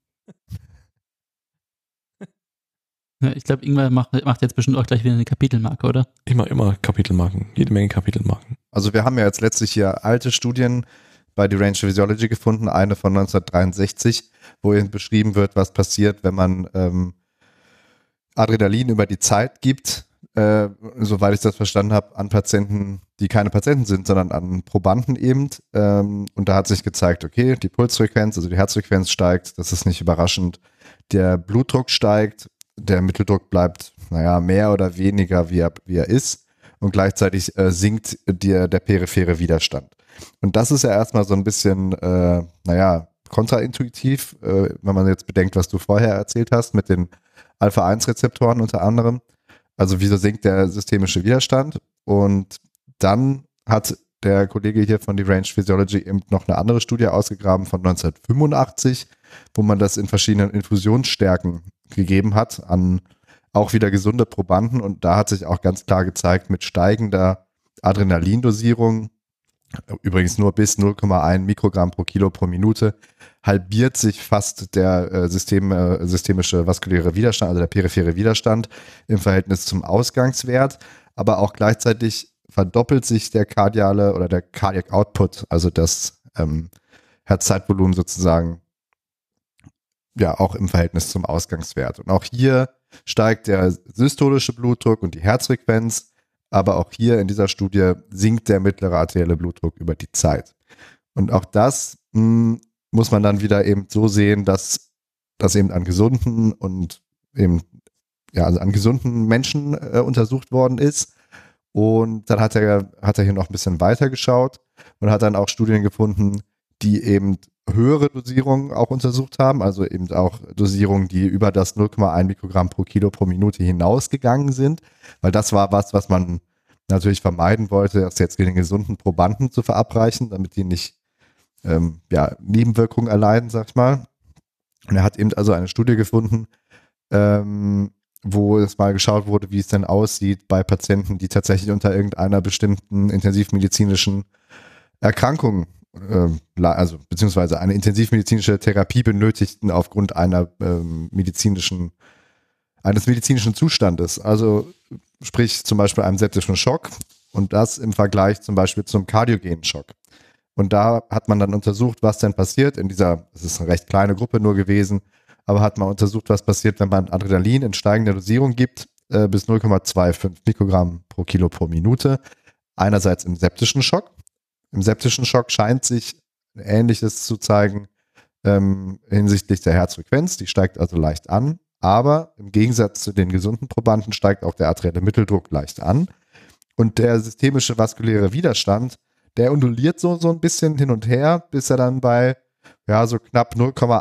Ja, ich glaube, Ingmar macht jetzt bestimmt auch gleich wieder eine Kapitelmarke, oder? Immer Kapitelmarken. Jede Menge Kapitelmarken. Also wir haben ja jetzt letztlich hier alte Studien bei Deranged Physiology gefunden, eine von 1963, wo eben beschrieben wird, was passiert, wenn man Adrenalin über die Zeit gibt, soweit ich das verstanden habe, an Patienten, die keine Patienten sind, sondern an Probanden eben. Und da hat sich gezeigt, okay, die Pulsfrequenz, also die Herzfrequenz steigt, das ist nicht überraschend. Der Blutdruck steigt, der Mitteldruck bleibt, mehr oder weniger, wie er ist. Und gleichzeitig sinkt der periphere Widerstand. Und das ist ja erstmal so ein bisschen, kontraintuitiv, wenn man jetzt bedenkt, was du vorher erzählt hast, mit den Alpha-1-Rezeptoren unter anderem. Also wieso sinkt der systemische Widerstand? Und dann hat der Kollege hier von Deranged Physiology eben noch eine andere Studie ausgegraben von 1985, wo man das in verschiedenen Infusionsstärken gegeben hat an auch wieder gesunde Probanden. Und da hat sich auch ganz klar gezeigt, mit steigender Adrenalindosierung, übrigens nur bis 0,1 Mikrogramm pro Kilo pro Minute, halbiert sich fast der systemische vaskuläre Widerstand, also der periphere Widerstand im Verhältnis zum Ausgangswert, aber auch gleichzeitig verdoppelt sich der kardiale oder der Cardiac Output, also das Herzzeitvolumen sozusagen, ja auch im Verhältnis zum Ausgangswert. Und auch hier steigt der systolische Blutdruck und die Herzfrequenz, aber auch hier in dieser Studie sinkt der mittlere arterielle Blutdruck über die Zeit. Und auch das muss man dann wieder eben so sehen, dass das eben an gesunden und eben, also an gesunden Menschen untersucht worden ist. Und dann hat er hier noch ein bisschen weiter geschaut und hat dann auch Studien gefunden, die eben höhere Dosierungen auch untersucht haben, also eben auch Dosierungen, die über das 0,1 Mikrogramm pro Kilo pro Minute hinausgegangen sind, weil das war was man natürlich vermeiden wollte, das jetzt den gesunden Probanden zu verabreichen, damit die nicht Nebenwirkungen erleiden, sag ich mal. Und er hat eben also eine Studie gefunden, wo es mal geschaut wurde, wie es denn aussieht bei Patienten, die tatsächlich unter irgendeiner bestimmten intensivmedizinischen Erkrankung, beziehungsweise eine intensivmedizinische Therapie benötigten aufgrund eines medizinischen Zustandes. Also sprich zum Beispiel einem septischen Schock und das im Vergleich zum Beispiel zum kardiogenen Schock. Und da hat man dann untersucht, was denn passiert es ist eine recht kleine Gruppe nur gewesen, aber hat man untersucht, was passiert, wenn man Adrenalin in steigender Dosierung gibt, bis 0,25 Mikrogramm pro Kilo pro Minute. Einerseits im septischen Schock. Im septischen Schock scheint sich Ähnliches zu zeigen hinsichtlich der Herzfrequenz. Die steigt also leicht an, aber im Gegensatz zu den gesunden Probanden steigt auch der arterielle Mitteldruck leicht an. Und der systemische vaskuläre Widerstand, der onduliert so ein bisschen hin und her, bis er dann bei so knapp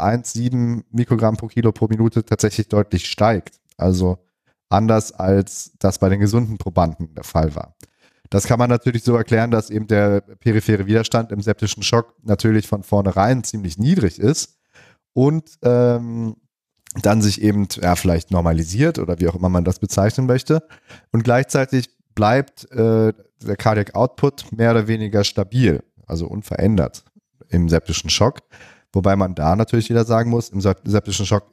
0,17 Mikrogramm pro Kilo pro Minute tatsächlich deutlich steigt. Also anders als das bei den gesunden Probanden der Fall war. Das kann man natürlich so erklären, dass eben der periphere Widerstand im septischen Schock natürlich von vornherein ziemlich niedrig ist und dann sich eben vielleicht normalisiert oder wie auch immer man das bezeichnen möchte. Und gleichzeitig bleibt der Cardiac Output mehr oder weniger stabil, also unverändert im septischen Schock. Wobei man da natürlich wieder sagen muss, im septischen Schock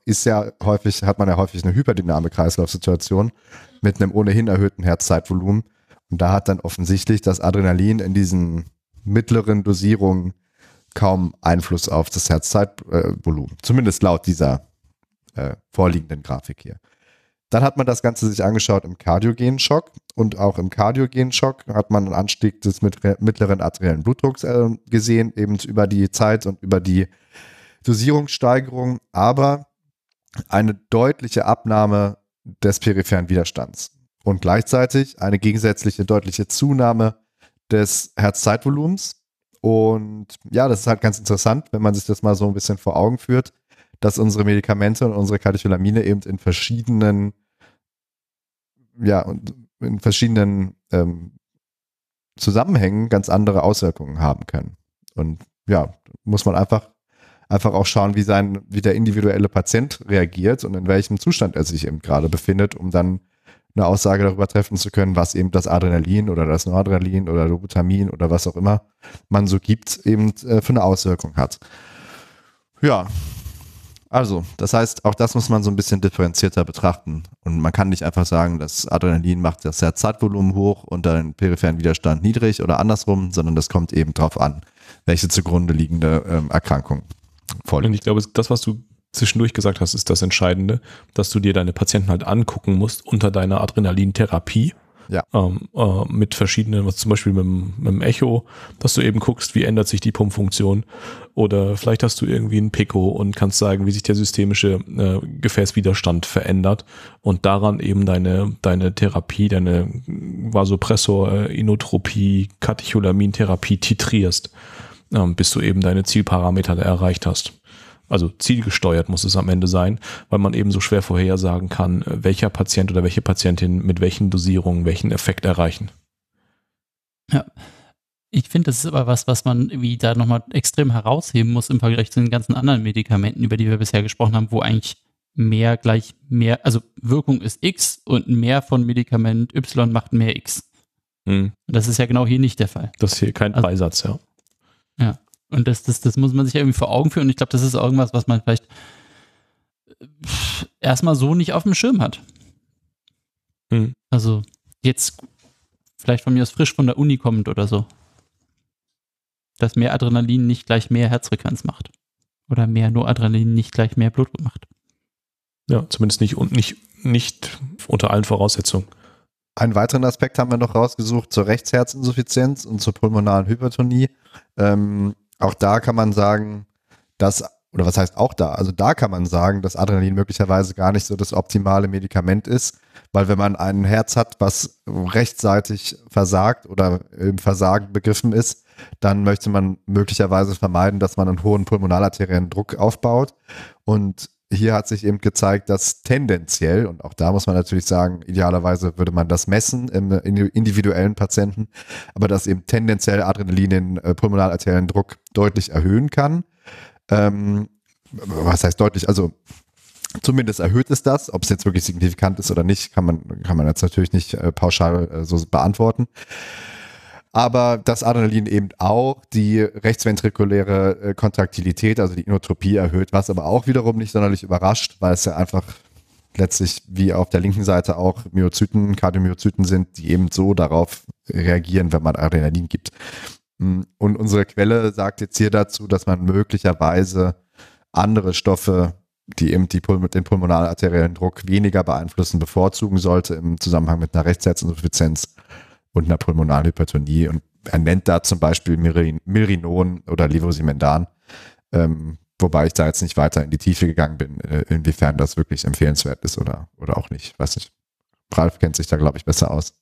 hat man ja häufig eine hyperdyname Kreislaufsituation mit einem ohnehin erhöhten Herzzeitvolumen. Und da hat dann offensichtlich das Adrenalin in diesen mittleren Dosierungen kaum Einfluss auf das Herzzeitvolumen. Zumindest laut dieser vorliegenden Grafik hier. Dann hat man das Ganze sich angeschaut im kardiogenen Schock und auch im kardiogenen Schock hat man einen Anstieg des mittleren arteriellen Blutdrucks gesehen, eben über die Zeit und über die Dosierungssteigerung, aber eine deutliche Abnahme des peripheren Widerstands und gleichzeitig eine gegensätzliche deutliche Zunahme des Herzzeitvolumens. Und ja, das ist halt ganz interessant, wenn man sich das mal so ein bisschen vor Augen führt, dass unsere Medikamente und unsere Katecholamine eben in verschiedenen Zusammenhängen ganz andere Auswirkungen haben können. Und ja, muss man einfach auch schauen, wie der individuelle Patient reagiert und in welchem Zustand er sich eben gerade befindet, um dann eine Aussage darüber treffen zu können, was eben das Adrenalin oder das Noradrenalin oder Dobutamine oder was auch immer man so gibt, eben für eine Auswirkung hat. Ja, also, das heißt, auch das muss man so ein bisschen differenzierter betrachten. Und man kann nicht einfach sagen, das Adrenalin macht das Herzzeitvolumen hoch und den peripheren Widerstand niedrig oder andersrum, sondern das kommt eben drauf an, welche zugrunde liegende Erkrankung vorliegt. Und ich glaube, das, was du zwischendurch gesagt hast, ist das Entscheidende, dass du dir deine Patienten halt angucken musst unter deiner Adrenalintherapie. Ja. Mit verschiedenen, was zum Beispiel mit dem Echo, dass du eben guckst, wie ändert sich die Pumpfunktion, oder vielleicht hast du irgendwie ein Pico und kannst sagen, wie sich der systemische Gefäßwiderstand verändert und daran eben deine Therapie, deine Vasopressor, Inotropie, Katecholamintherapie titrierst, bis du eben deine Zielparameter erreicht hast. Also zielgesteuert muss es am Ende sein, weil man eben so schwer vorhersagen kann, welcher Patient oder welche Patientin mit welchen Dosierungen welchen Effekt erreichen. Ja, ich finde, das ist aber was man irgendwie da nochmal extrem herausheben muss im Vergleich zu den ganzen anderen Medikamenten, über die wir bisher gesprochen haben, wo eigentlich mehr gleich mehr, also Wirkung ist X und mehr von Medikament Y macht mehr X. Und das ist ja genau hier nicht der Fall. Das ist hier kein Beisatz, ja. Ja. Und das muss man sich irgendwie vor Augen führen. Und ich glaube, das ist irgendwas, was man vielleicht erstmal so nicht auf dem Schirm hat. Also jetzt vielleicht von mir aus frisch von der Uni kommend oder so. Dass mehr Adrenalin nicht gleich mehr Herzfrequenz macht. Oder mehr Noradrenalin nicht gleich mehr Blutdruck macht. Ja, zumindest nicht unter allen Voraussetzungen. Einen weiteren Aspekt haben wir noch rausgesucht zur Rechtsherzinsuffizienz und zur pulmonalen Hypertonie. Auch da kann man sagen, oder was heißt auch da? Also da kann man sagen, dass Adrenalin möglicherweise gar nicht so das optimale Medikament ist, weil wenn man ein Herz hat, was rechtzeitig versagt oder im Versagen begriffen ist, dann möchte man möglicherweise vermeiden, dass man einen hohen pulmonalarteriellen Druck aufbaut. Und hier hat sich eben gezeigt, dass tendenziell, und auch da muss man natürlich sagen, idealerweise würde man das messen im individuellen Patienten, aber dass eben tendenziell Adrenalin den pulmonalarteriellen Druck deutlich erhöhen kann. Was heißt deutlich? Also zumindest erhöht es das. Ob es jetzt wirklich signifikant ist oder nicht, kann man jetzt natürlich nicht pauschal so beantworten. Aber das Adrenalin eben auch die rechtsventrikuläre Kontraktilität, also die Inotropie erhöht, was aber auch wiederum nicht sonderlich überrascht, weil es ja einfach letztlich wie auf der linken Seite auch Myozyten, Kardiomyozyten sind, die eben so darauf reagieren, wenn man Adrenalin gibt. Und unsere Quelle sagt jetzt hier dazu, dass man möglicherweise andere Stoffe, die eben den pulmonalarteriellen Druck weniger beeinflussen, bevorzugen sollte im Zusammenhang mit einer Rechtsherzinsuffizienz und einer Pulmonalhypertonie. Und er nennt da zum Beispiel Milrinon oder Levosimendan, wobei ich da jetzt nicht weiter in die Tiefe gegangen bin, inwiefern das wirklich empfehlenswert ist oder auch nicht. Weiß nicht. Ralf kennt sich da, glaube ich, besser aus.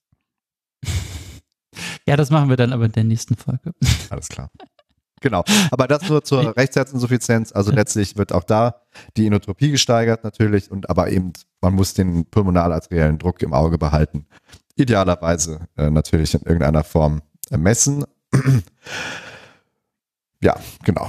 Ja, das machen wir dann aber in der nächsten Folge. Alles klar. Genau, aber das nur zur Rechtsherzinsuffizienz. Also letztlich wird auch da die Inotropie gesteigert natürlich, aber eben man muss den pulmonalarteriellen Druck im Auge behalten. Idealerweise natürlich in irgendeiner Form messen. Ja, genau.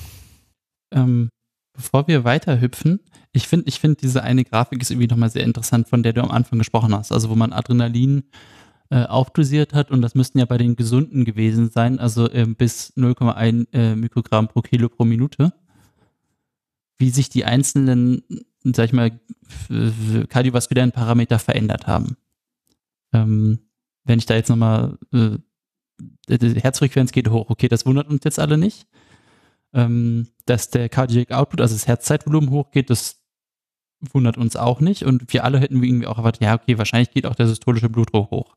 Bevor wir weiterhüpfen, ich finde diese eine Grafik ist irgendwie nochmal sehr interessant, von der du am Anfang gesprochen hast, also wo man Adrenalin aufdosiert hat und das müssten ja bei den Gesunden gewesen sein, also bis 0,1 Mikrogramm pro Kilo pro Minute. Wie sich die einzelnen, sag ich mal, kardiovaskulären Parameter verändert haben. Wenn ich da jetzt nochmal, die Herzfrequenz geht hoch, okay, das wundert uns jetzt alle nicht. Dass der Cardiac Output, also das Herzzeitvolumen hochgeht, das wundert uns auch nicht und wir alle hätten irgendwie auch erwartet, ja, okay, wahrscheinlich geht auch der systolische Blutdruck hoch.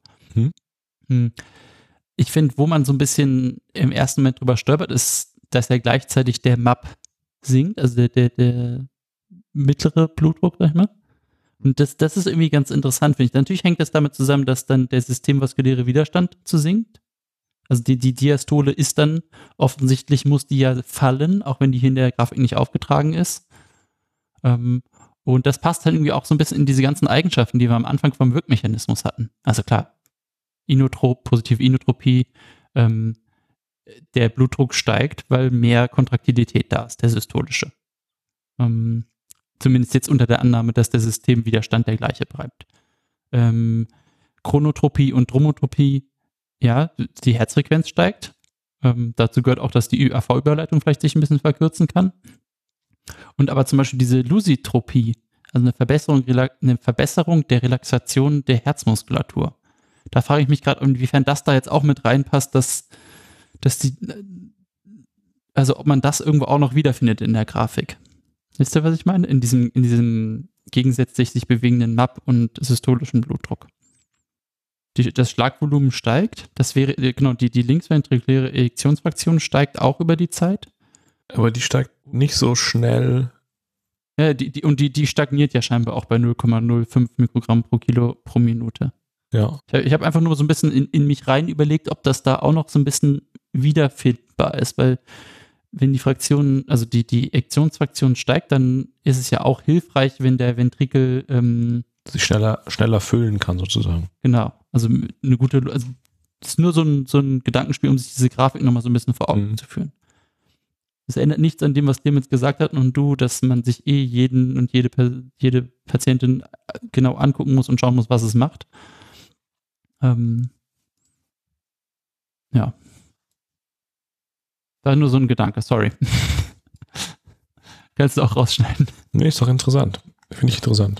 Ich finde, wo man so ein bisschen im ersten Moment drüber stolpert, ist, dass ja gleichzeitig der MAP sinkt, also der mittlere Blutdruck, sag ich mal. Und das ist irgendwie ganz interessant, finde ich. Natürlich hängt das damit zusammen, dass dann der systemvaskuläre Widerstand sinkt. Also die Diastole ist dann, offensichtlich muss die ja fallen, auch wenn die hier in der Grafik nicht aufgetragen ist. Und das passt halt irgendwie auch so ein bisschen in diese ganzen Eigenschaften, die wir am Anfang vom Wirkmechanismus hatten. Also klar, positive Inotropie, der Blutdruck steigt, weil mehr Kontraktilität da ist, der systolische. Zumindest jetzt unter der Annahme, dass der Systemwiderstand der gleiche bleibt. Chronotropie und Dromotropie, ja, die Herzfrequenz steigt. Dazu gehört auch, dass die AV-Überleitung vielleicht sich ein bisschen verkürzen kann. Und aber zum Beispiel diese Lusitropie, also eine Verbesserung der Relaxation der Herzmuskulatur. Da frage ich mich gerade, inwiefern das da jetzt auch mit reinpasst, dass also ob man das irgendwo auch noch wiederfindet in der Grafik. Wisst ihr, was ich meine? In diesem gegensätzlich sich bewegenden MAP und systolischen Blutdruck. Das Schlagvolumen steigt, das wäre, genau, die linksventrikuläre Ejektionsfraktion steigt auch über die Zeit. Aber die steigt nicht so schnell. Ja, die stagniert ja scheinbar auch bei 0,05 Mikrogramm pro Kilo pro Minute. Ja. Ich habe einfach nur so ein bisschen in mich rein überlegt, ob das da auch noch so ein bisschen wiederfindbar ist, weil wenn die Fraktion, also die Ejektionsfraktion steigt, dann ist es ja auch hilfreich, wenn der Ventrikel sich schneller füllen kann sozusagen. Genau, also eine gute, also das ist nur so ein Gedankenspiel, um sich diese Grafik nochmal so ein bisschen vor Augen zu führen. Das ändert nichts an dem, was Clemens gesagt hat und du, dass man sich jeden und jede Patientin genau angucken muss und schauen muss, was es macht. Ja. Da nur so ein Gedanke, sorry. Kannst du auch rausschneiden. Nee, ist doch interessant. Finde ich interessant.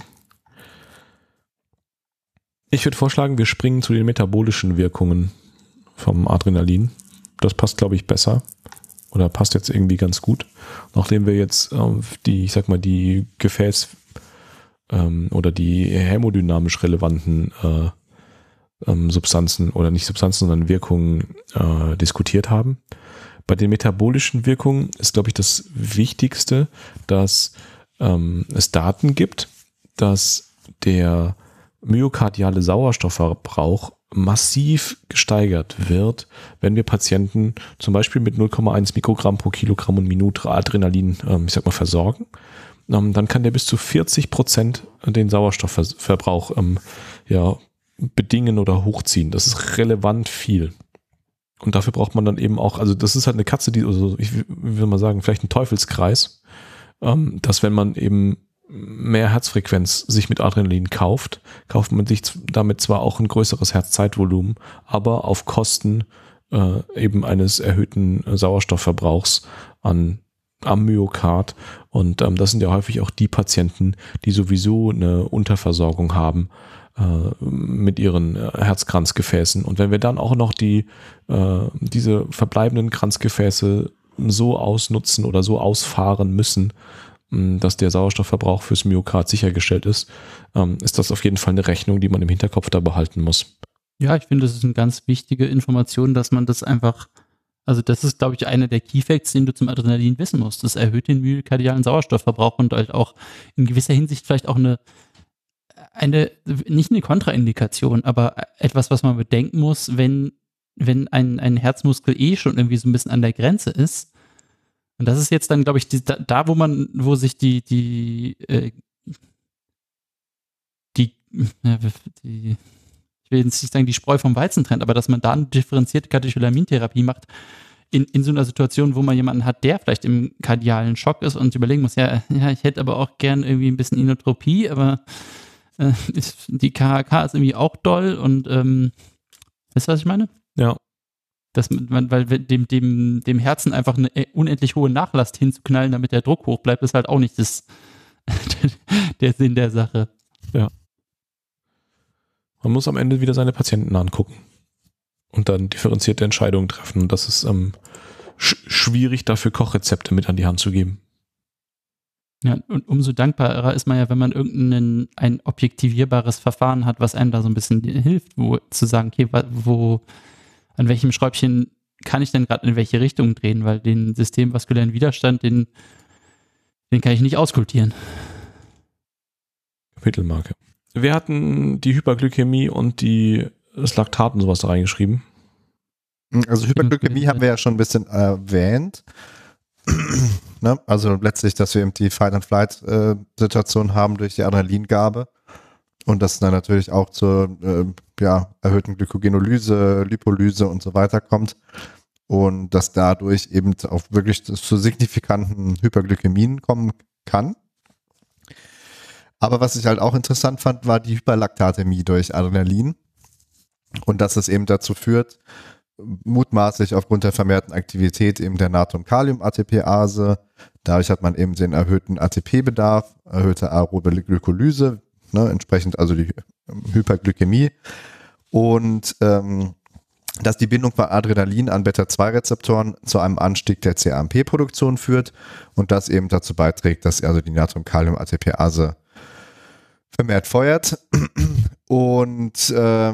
Ich würde vorschlagen, wir springen zu den metabolischen Wirkungen vom Adrenalin. Das passt, glaube ich, besser. Oder passt jetzt irgendwie ganz gut. Nachdem wir jetzt die Gefäß- oder die hämodynamisch relevanten Substanzen oder nicht Substanzen, sondern Wirkungen diskutiert haben. Bei den metabolischen Wirkungen ist, glaube ich, das Wichtigste, dass es Daten gibt, dass der myokardiale Sauerstoffverbrauch massiv gesteigert wird, wenn wir Patienten zum Beispiel mit 0,1 Mikrogramm pro Kilogramm und Minute Adrenalin, versorgen. dann kann der bis zu 40% den Sauerstoffverbrauch bedingen oder hochziehen. Das ist relevant viel. Und dafür braucht man dann eben auch, also das ist halt eine Katze, die, also ich will mal sagen, vielleicht ein Teufelskreis, dass wenn man eben mehr Herzfrequenz sich mit Adrenalin kauft man sich damit zwar auch ein größeres Herzzeitvolumen, aber auf Kosten eben eines erhöhten Sauerstoffverbrauchs am Myokard. Und das sind ja häufig auch die Patienten, die sowieso eine Unterversorgung haben mit ihren Herzkranzgefäßen. Und wenn wir dann auch noch diese verbleibenden Kranzgefäße so ausnutzen oder so ausfahren müssen, dass der Sauerstoffverbrauch fürs Myokard sichergestellt ist, ist das auf jeden Fall eine Rechnung, die man im Hinterkopf da behalten muss. Ja, ich finde, das ist eine ganz wichtige Information, dass man das einfach, also das ist, glaube ich, einer der Keyfacts, den du zum Adrenalin wissen musst. Das erhöht den myokardialen Sauerstoffverbrauch und halt auch in gewisser Hinsicht vielleicht auch nicht eine Kontraindikation, aber etwas, was man bedenken muss, wenn ein Herzmuskel schon irgendwie so ein bisschen an der Grenze ist. Und das ist jetzt dann, glaube ich, wo sich ich will jetzt nicht sagen, die Spreu vom Weizen trennt, aber dass man da eine differenzierte Katecholamintherapie macht, in so einer Situation, wo man jemanden hat, der vielleicht im kardialen Schock ist und überlegen muss, ja, ich hätte aber auch gern irgendwie ein bisschen Inotropie, aber die KHK ist irgendwie auch doll und weißt du, was ich meine? Ja. Weil dem Herzen einfach eine unendlich hohe Nachlast hinzuknallen, damit der Druck hoch bleibt, ist halt auch nicht der Sinn der Sache. Ja. Man muss am Ende wieder seine Patienten angucken und dann differenzierte Entscheidungen treffen. Und das ist schwierig, dafür Kochrezepte mit an die Hand zu geben. Ja, und umso dankbarer ist man ja, wenn man ein objektivierbares Verfahren hat, was einem da so ein bisschen hilft, zu sagen, okay, an welchem Schräubchen kann ich denn gerade in welche Richtung drehen, weil den systemvaskulären Widerstand, den kann ich nicht auskultieren. Kapitelmarke. Wir hatten die Hyperglykämie und das Laktat und sowas da reingeschrieben. Also Hyperglykämie haben wir ja schon ein bisschen erwähnt. Ne? Also letztlich, dass wir eben die Fight-and-Flight-Situation haben durch die Adrenalingabe und das dann natürlich auch zur erhöhten Glykogenolyse, Lipolyse und so weiter kommt und dass dadurch eben auch wirklich zu signifikanten Hyperglykämien kommen kann. Aber was ich halt auch interessant fand, war die Hyperlaktatämie durch Adrenalin und dass es eben dazu führt, mutmaßlich aufgrund der vermehrten Aktivität eben der Natrium-Kalium-ATPase. Dadurch hat man eben den erhöhten ATP-Bedarf, erhöhte aerobe Glykolyse, ne, entsprechend also die Hyperglykämie und dass die Bindung bei Adrenalin an Beta-2-Rezeptoren zu einem Anstieg der cAMP-Produktion führt und das eben dazu beiträgt, dass also die Natrium-Kalium-ATPase vermehrt feuert und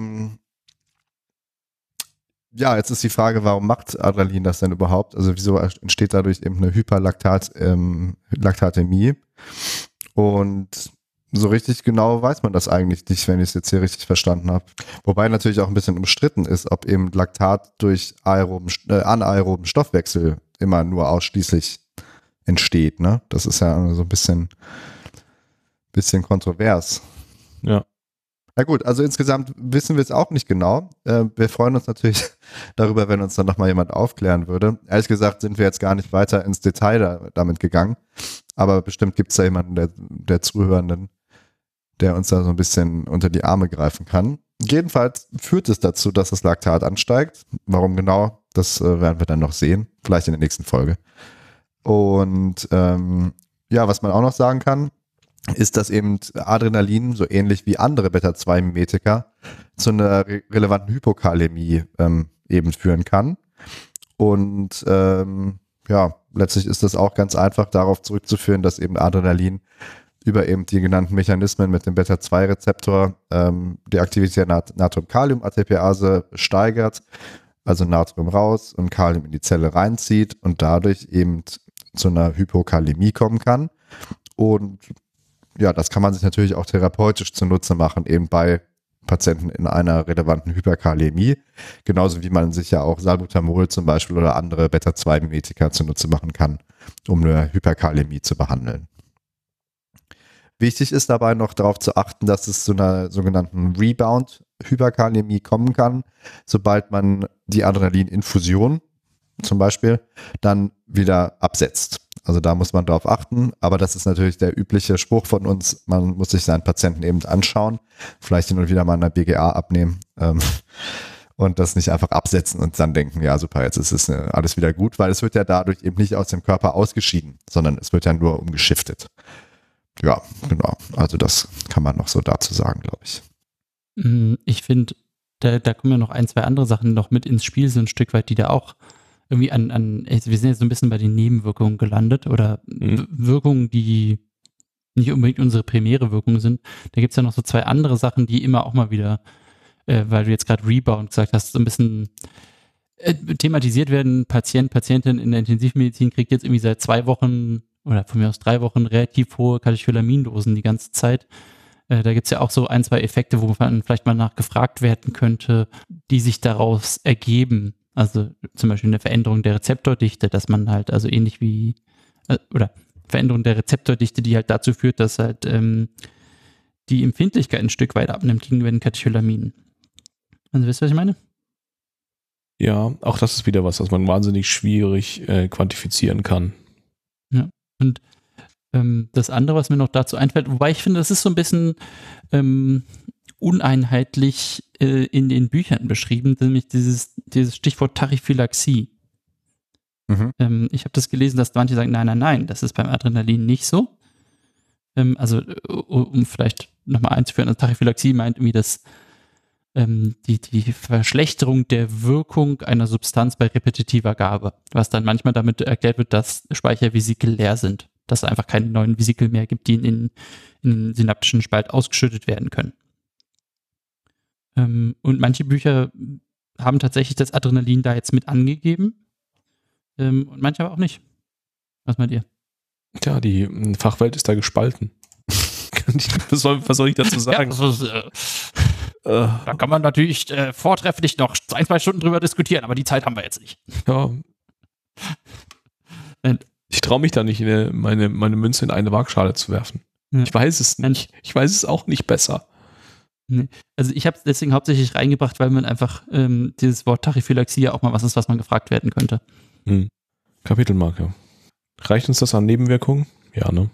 jetzt ist die Frage, warum macht Adrenalin das denn überhaupt? Also wieso entsteht dadurch eben eine Hyperlaktatämie? Und so richtig genau weiß man das eigentlich nicht, wenn ich es jetzt hier richtig verstanden habe. Wobei natürlich auch ein bisschen umstritten ist, ob eben Laktat durch anaeroben Stoffwechsel immer nur ausschließlich entsteht. Ne? Das ist ja so ein bisschen kontrovers. Ja. Na gut, also insgesamt wissen wir es auch nicht genau. Wir freuen uns natürlich darüber, wenn uns dann nochmal jemand aufklären würde. Ehrlich gesagt sind wir jetzt gar nicht weiter ins Detail damit gegangen, aber bestimmt gibt es da jemanden der Zuhörenden, der uns da so ein bisschen unter die Arme greifen kann. Jedenfalls führt es dazu, dass das Laktat ansteigt. Warum genau, das werden wir dann noch sehen, vielleicht in der nächsten Folge. Und was man auch noch sagen kann, ist, dass eben Adrenalin, so ähnlich wie andere Beta-2-Mimetika, zu einer relevanten Hypokalämie eben führen kann. Und letztlich ist das auch ganz einfach darauf zurückzuführen, dass eben Adrenalin über eben die genannten Mechanismen mit dem Beta-2-Rezeptor die Aktivität der Natrium-Kalium-ATPase steigert, also Natrium raus und Kalium in die Zelle reinzieht und dadurch eben zu einer Hypokalämie kommen kann. Und ja, das kann man sich natürlich auch therapeutisch zunutze machen, eben bei Patienten in einer relevanten Hyperkalämie, genauso wie man sich ja auch Salbutamol zum Beispiel oder andere Beta-2-Mimetika zunutze machen kann, um eine Hyperkalämie zu behandeln. Wichtig ist dabei noch darauf zu achten, dass es zu einer sogenannten Rebound-Hyperkalämie kommen kann, sobald man die Adrenalininfusion zum Beispiel dann wieder absetzt. Also da muss man drauf achten, aber das ist natürlich der übliche Spruch von uns, man muss sich seinen Patienten eben anschauen, vielleicht hin und wieder mal eine BGA abnehmen und das nicht einfach absetzen und dann denken, ja super, jetzt ist es alles wieder gut, weil es wird ja dadurch eben nicht aus dem Körper ausgeschieden, sondern es wird ja nur umgeschiftet. Ja, genau, also das kann man noch so dazu sagen, glaube ich. Ich finde, da kommen ja noch 1, 2 andere Sachen noch mit ins Spiel, so ein Stück weit, die da auch irgendwie wir sind jetzt so ein bisschen bei den Nebenwirkungen gelandet oder Wirkungen, die nicht unbedingt unsere primäre Wirkung sind. Da gibt es ja noch so 2 andere Sachen, die immer auch mal wieder, weil du jetzt gerade Rebound gesagt hast, so ein bisschen thematisiert werden. Patientin in der Intensivmedizin kriegt jetzt irgendwie seit 2 Wochen oder von mir aus 3 Wochen relativ hohe Katecholaminosen die ganze Zeit. Da gibt es ja auch so 1, 2 Effekte, wo man vielleicht mal nachgefragt werden könnte, die sich daraus ergeben. Also zum Beispiel eine Veränderung der Rezeptordichte, dass man halt, also ähnlich wie, oder Veränderung der Rezeptordichte, die halt dazu führt, dass halt die Empfindlichkeit ein Stück weit abnimmt gegenüber den Katecholaminen. Also wisst ihr, was ich meine? Ja, auch das ist wieder was man wahnsinnig schwierig quantifizieren kann. Ja, und das andere, was mir noch dazu einfällt, wobei ich finde, das ist so ein bisschen uneinheitlich in den Büchern beschrieben, nämlich dieses Stichwort Tachyphylaxie. Ich habe das gelesen, dass manche sagen, nein, das ist beim Adrenalin nicht so. Also um vielleicht nochmal einzuführen, also Tachyphylaxie meint irgendwie, dass die Verschlechterung der Wirkung einer Substanz bei repetitiver Gabe, was dann manchmal damit erklärt wird, dass Speichervesikel leer sind, dass es einfach keine neuen Vesikel mehr gibt, die in den synaptischen Spalt ausgeschüttet werden können. Und manche Bücher haben tatsächlich das Adrenalin da jetzt mit angegeben und manche aber auch nicht. Was meint ihr? Tja, die Fachwelt ist da gespalten. Was soll ich dazu sagen? Ja, da kann man natürlich vortrefflich noch 1, 2 Stunden drüber diskutieren, aber die Zeit haben wir jetzt nicht. Ja. Ich traue mich da nicht, meine Münze in eine Waagschale zu werfen. Ja. Ich weiß es nicht. Ich weiß es auch nicht besser. Also ich habe es deswegen hauptsächlich reingebracht, weil man einfach dieses Wort Tachyphylaxie ja auch mal was ist, was man gefragt werden könnte. Kapitelmarke. Reicht uns das an Nebenwirkungen? Ja, ne?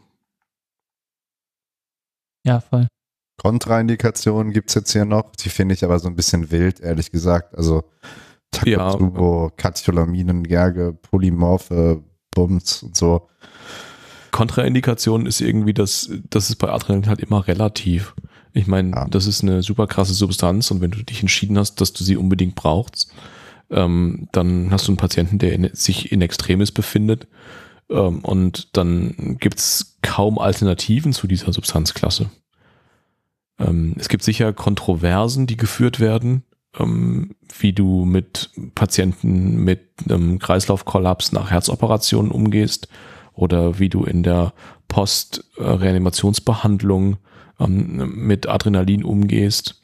Ja, voll. Kontraindikationen gibt es jetzt hier noch, die finde ich aber so ein bisschen wild, ehrlich gesagt. Also Takotsubo, Katecholaminen, Gerge, Polymorphe, Bums und so. Kontraindikation ist irgendwie, das ist bei Adrenalin halt immer relativ. Ich meine, das ist eine super krasse Substanz und wenn du dich entschieden hast, dass du sie unbedingt brauchst, dann hast du einen Patienten, der sich in Extremis befindet und dann gibt es kaum Alternativen zu dieser Substanzklasse. Es gibt sicher Kontroversen, die geführt werden, wie du mit Patienten mit einem Kreislaufkollaps nach Herzoperationen umgehst oder wie du in der Post-Reanimationsbehandlung mit Adrenalin umgehst.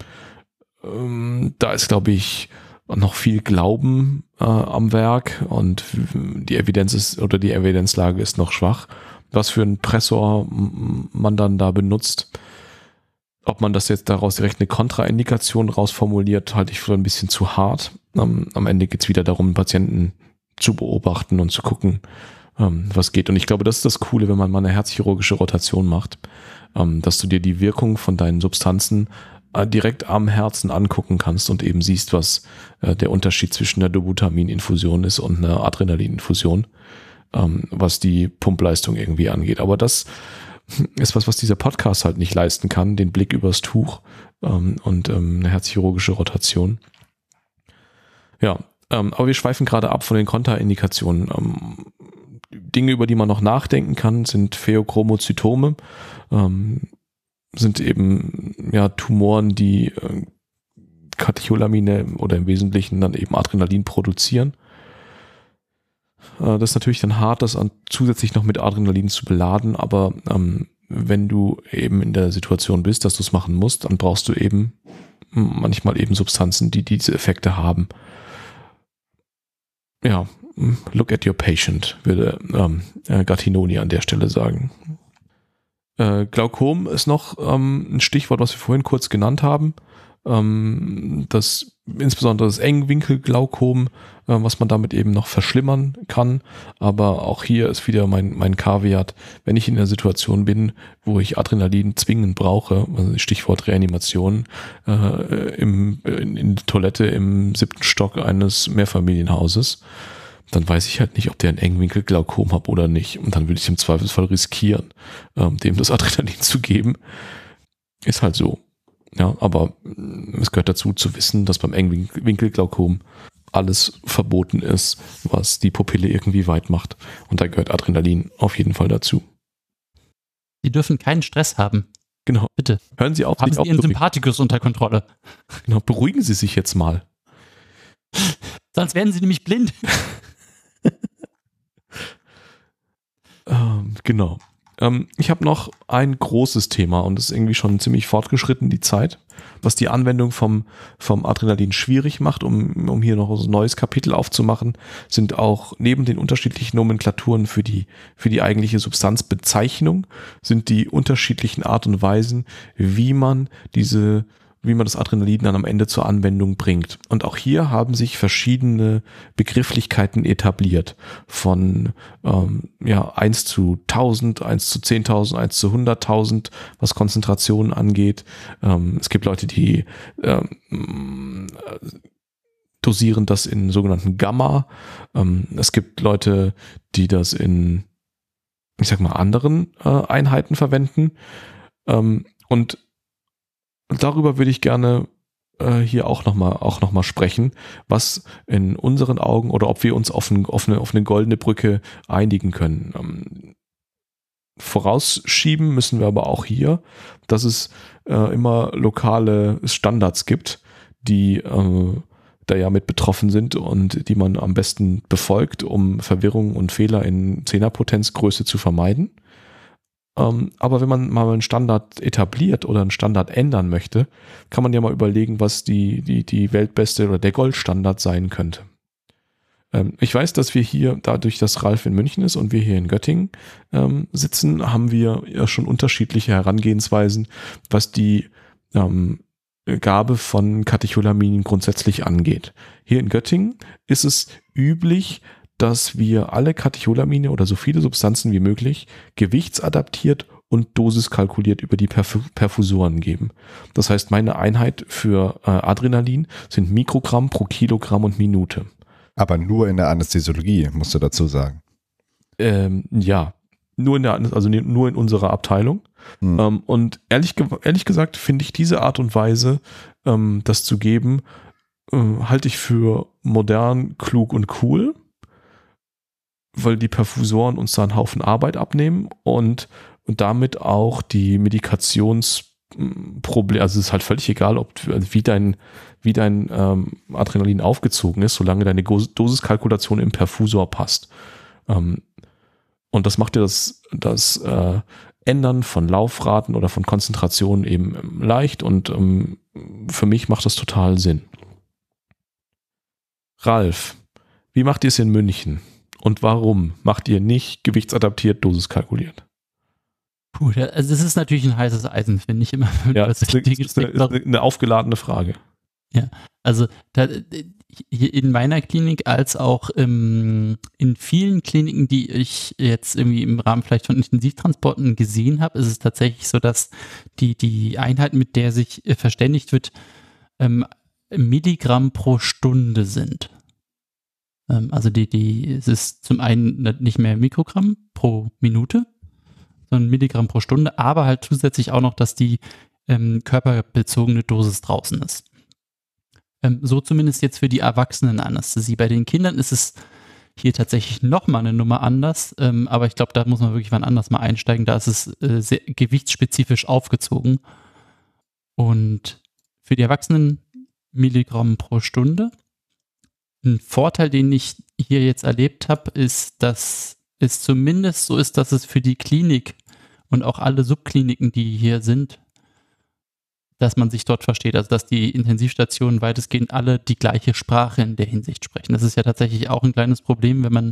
Da ist, glaube ich, noch viel Glauben am Werk und die Evidenzlage ist noch schwach. Was für einen Pressor man dann da benutzt, ob man das jetzt daraus direkt eine Kontraindikation rausformuliert, halte ich für ein bisschen zu hart. Am Ende geht es wieder darum, Patienten zu beobachten und zu gucken, was geht. Und ich glaube, das ist das Coole, wenn man mal eine herzchirurgische Rotation macht, dass du dir die Wirkung von deinen Substanzen direkt am Herzen angucken kannst und eben siehst, was der Unterschied zwischen einer Dobutamin-Infusion ist und einer Adrenalin-Infusion, was die Pumpleistung irgendwie angeht. Aber das ist was dieser Podcast halt nicht leisten kann, den Blick übers Tuch und eine herzchirurgische Rotation. Ja, aber wir schweifen gerade ab von den Kontraindikationen. Dinge, über die man noch nachdenken kann, sind Pheochromozytome, sind eben ja Tumoren, die Katecholamine oder im Wesentlichen dann eben Adrenalin produzieren. Das ist natürlich dann hart, das zusätzlich noch mit Adrenalin zu beladen, aber wenn du eben in der Situation bist, dass du es machen musst, dann brauchst du eben manchmal eben Substanzen, die diese Effekte haben. Ja, look at your patient, würde Gattinoni an der Stelle sagen. Glaukom ist noch ein Stichwort, was wir vorhin kurz genannt haben. Insbesondere das Engwinkelglaukom, was man damit eben noch verschlimmern kann. Aber auch hier ist wieder mein Kaviat, wenn ich in der Situation bin, wo ich Adrenalin zwingend brauche, also Stichwort Reanimation, in der Toilette im 7. Stock eines Mehrfamilienhauses, dann weiß ich halt nicht, ob der ein Engwinkelglaukom hat oder nicht. Und dann würde ich im Zweifelsfall riskieren, dem das Adrenalin zu geben. Ist halt so. Ja, aber es gehört dazu zu wissen, dass beim Engwinkelglaukom alles verboten ist, was die Pupille irgendwie weit macht. Und da gehört Adrenalin auf jeden Fall dazu. Sie dürfen keinen Stress haben. Genau. Bitte. Hören Sie auf, haben sich Sie Ihren aufzuregen. Sympathikus unter Kontrolle. Genau, beruhigen Sie sich jetzt mal. Sonst werden Sie nämlich blind. Genau. Ich habe noch ein großes Thema und das ist irgendwie schon ziemlich fortgeschritten, die Zeit, was die Anwendung vom Adrenalin schwierig macht, um hier noch so ein neues Kapitel aufzumachen, sind auch neben den unterschiedlichen Nomenklaturen für die eigentliche Substanzbezeichnung, sind die unterschiedlichen Art und Weisen, wie man das Adrenalin dann am Ende zur Anwendung bringt. Und auch hier haben sich verschiedene Begrifflichkeiten etabliert. Von 1 zu 1000, 1 zu 10.000, 1 zu 100.000, was Konzentrationen angeht. Es gibt Leute, die dosieren das in sogenannten Gamma. Es gibt Leute, die das in, anderen Einheiten verwenden. Und darüber würde ich gerne hier auch noch mal sprechen, was in unseren Augen oder ob wir uns auf eine goldene Brücke einigen können. Vorausschieben müssen wir aber auch hier, dass es immer lokale Standards gibt, die da ja mit betroffen sind und die man am besten befolgt, um Verwirrung und Fehler in Zehnerpotenzgröße zu vermeiden. Aber wenn man mal einen Standard etabliert oder einen Standard ändern möchte, kann man ja mal überlegen, was die weltbeste oder der Goldstandard sein könnte. Ich weiß, dass wir hier, dadurch, dass Ralf in München ist und wir hier in Göttingen sitzen, haben wir ja schon unterschiedliche Herangehensweisen, was die Gabe von Katecholaminen grundsätzlich angeht. Hier in Göttingen ist es üblich, dass wir alle Katecholamine oder so viele Substanzen wie möglich gewichtsadaptiert und dosiskalkuliert über die Perfusoren geben. Das heißt, meine Einheit für Adrenalin sind Mikrogramm pro Kilogramm und Minute. Aber nur in der Anästhesiologie, musst du dazu sagen. Ja, nur in unserer Abteilung. Und ehrlich gesagt finde ich diese Art und Weise, das zu geben, halte ich für modern, klug und cool, weil die Perfusoren uns da einen Haufen Arbeit abnehmen und damit auch die Medikationsprobleme, also es ist halt völlig egal, wie dein Adrenalin aufgezogen ist, solange deine Dosiskalkulation im Perfusor passt. Und das macht dir das Ändern von Laufraten oder von Konzentrationen eben leicht und für mich macht das total Sinn. Ralf, wie macht ihr es in München? Und warum macht ihr nicht gewichtsadaptiert, dosiskalkuliert? Puh, also das ist natürlich ein heißes Eisen, finde ich immer. Ja, das ist eine aufgeladene Frage. Ja, also hier in meiner Klinik als auch in vielen Kliniken, die ich jetzt irgendwie im Rahmen vielleicht von Intensivtransporten gesehen habe, ist es tatsächlich so, dass die Einheit, mit der sich verständigt wird, Milligramm pro Stunde sind. Also es ist zum einen nicht mehr Mikrogramm pro Minute, sondern Milligramm pro Stunde, aber halt zusätzlich auch noch, dass die körperbezogene Dosis draußen ist. So zumindest jetzt für die Erwachsenenanästhesie. Bei den Kindern ist es hier tatsächlich nochmal eine Nummer anders, aber ich glaube, da muss man wirklich wann anders mal einsteigen. Da ist es sehr gewichtsspezifisch aufgezogen. Und für die Erwachsenen Milligramm pro Stunde. Ein Vorteil, den ich hier jetzt erlebt habe, ist, dass es zumindest so ist, dass es für die Klinik und auch alle Subkliniken, die hier sind, dass man sich dort versteht. Also dass die Intensivstationen weitestgehend alle die gleiche Sprache in der Hinsicht sprechen. Das ist ja tatsächlich auch ein kleines Problem, wenn man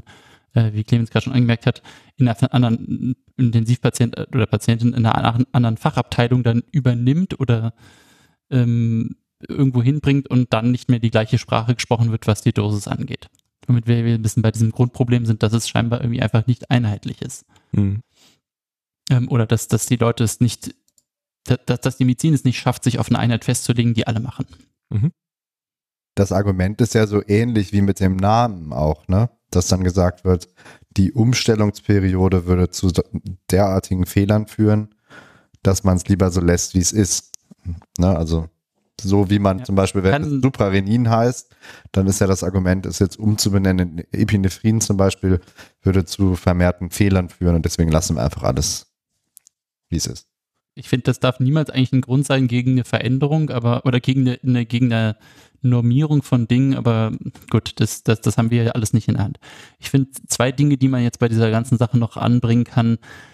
wie Clemens gerade schon angemerkt hat, in einer anderen Intensivpatient oder Patientin in einer anderen Fachabteilung dann übernimmt oder irgendwo hinbringt und dann nicht mehr die gleiche Sprache gesprochen wird, was die Dosis angeht. Womit wir ein bisschen bei diesem Grundproblem sind, dass es scheinbar irgendwie einfach nicht einheitlich ist. Oder dass die Leute es nicht, dass die Medizin es nicht schafft, sich auf eine Einheit festzulegen, die alle machen. Das Argument ist ja so ähnlich wie mit dem Namen auch, ne? Dass dann gesagt wird, die Umstellungsperiode würde zu derartigen Fehlern führen, dass man es lieber so lässt, wie es ist. Ne? Also so wie man zum Beispiel, wenn es Suprarenin heißt, dann ist ja das Argument, es jetzt umzubenennen in Epinephrin zum Beispiel, würde zu vermehrten Fehlern führen und deswegen lassen wir einfach alles, wie es ist. Ich finde, das darf niemals eigentlich ein Grund sein gegen eine Veränderung, oder gegen eine Normierung von Dingen, aber gut, das haben wir ja alles nicht in der Hand. Ich finde 2 Dinge, die man jetzt bei dieser ganzen Sache noch anbringen kann,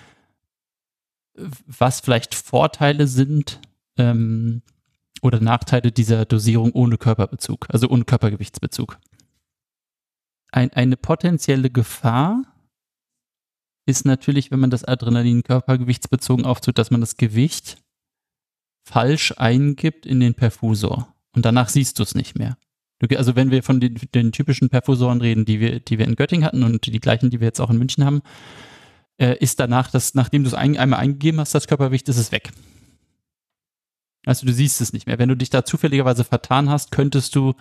was vielleicht Vorteile sind oder Nachteile dieser Dosierung ohne Körperbezug, also ohne Körpergewichtsbezug. Eine potenzielle Gefahr ist natürlich, wenn man das Adrenalin körpergewichtsbezogen auftut, dass man das Gewicht falsch eingibt in den Perfusor. Und danach siehst du es nicht mehr. Also wenn wir von den typischen Perfusoren reden, die wir in Göttingen hatten und die gleichen, die wir jetzt auch in München haben, ist danach, nachdem du es einmal eingegeben hast, das Körpergewicht, ist es weg. Also du siehst es nicht mehr. Wenn du dich da zufälligerweise vertan hast, könntest du